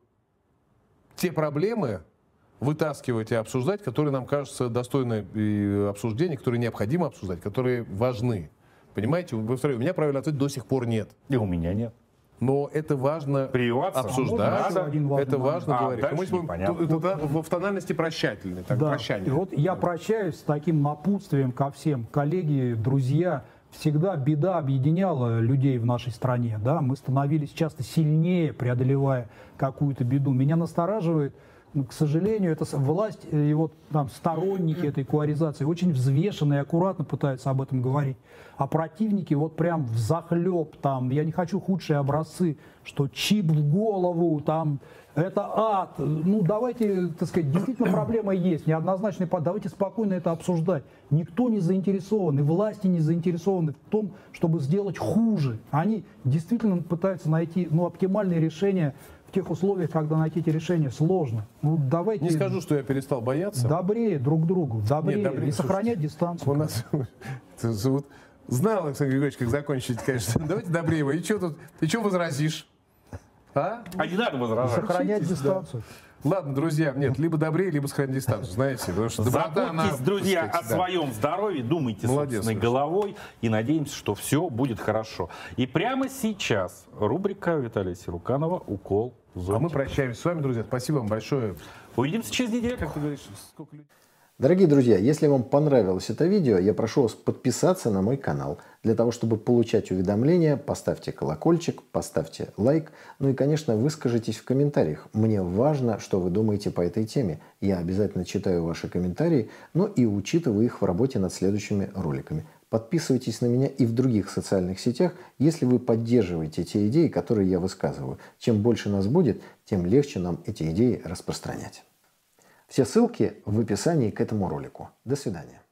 A: те проблемы вытаскивать и обсуждать, которые нам кажутся достойны и обсуждения, которые необходимо обсуждать, которые важны. Понимаете, повторяю, у меня правильного ответа до сих пор нет.
E: и у меня нет.
A: Но это важно
E: Прививаться?
A: обсуждать,
D: А можно один важный
A: это
D: момент?
A: важно
E: А,
A: говорить.
E: дальше
A: Мы с вами-
E: непонятно.
A: это, да, в в тональности прощательной, так,
D: Да.
A: прощание.
D: И вот я прощаюсь с таким напутствием ко всем. Коллеги, друзья, всегда беда объединяла людей в нашей стране. Да? Мы становились часто сильнее, преодолевая какую-то беду. Меня настораживает, ну, к сожалению, это с- власть и вот там сторонники этой куаризации очень взвешенно и аккуратно пытаются об этом говорить. А противники вот прям взахлеб там, я не хочу худшие образцы, что чип в голову, там, это ад. Ну, давайте, так сказать, действительно проблема есть, неоднозначный пад. Давайте спокойно это обсуждать. Никто не заинтересован, и власти не заинтересованы в том, чтобы сделать хуже. Они действительно пытаются найти, ну, оптимальные решения в тех условиях, когда найти эти решения сложно. Ну, давайте
A: Не скажу, что я перестал бояться.
D: добрее друг к другу, добрее,
A: Нет, добрее,
D: и сохранять
A: слушайте,
D: дистанцию.
A: У нас вот знал Александр Григорьевич, как закончить, конечно. Давайте Добреева. И что тут? И что возразишь? А?
E: А не надо возражать.
D: Сохранять
A: Учитесь, да.
D: дистанцию.
A: Ладно, друзья, нет, либо добрее, либо сохранить дистанцию, знаете, потому что доброта, она,
E: Заботьтесь, друзья,
A: так
E: о
A: сказать, да.
E: своем здоровье, думайте
A: Молодец,
E: собственной
A: Леша.
E: головой и надеемся, что все будет хорошо. И прямо сейчас рубрика Виталия Сируканова «Укол в
A: А
E: зонтик».
A: мы прощаемся с вами, друзья. Спасибо вам большое.
E: Увидимся через неделю.
A: Как ты говоришь, сколько людей?
B: Дорогие друзья, если вам понравилось это видео, я прошу вас подписаться на мой канал. Для того, чтобы получать уведомления, поставьте колокольчик, поставьте лайк. Ну и, конечно, выскажитесь в комментариях. Мне важно, что вы думаете по этой теме. Я обязательно читаю ваши комментарии, ну и учитываю их в работе над следующими роликами. Подписывайтесь на меня и в других социальных сетях, если вы поддерживаете те идеи, которые я высказываю. Чем больше нас будет, тем легче нам эти идеи распространять. Все ссылки в описании к этому ролику. До свидания.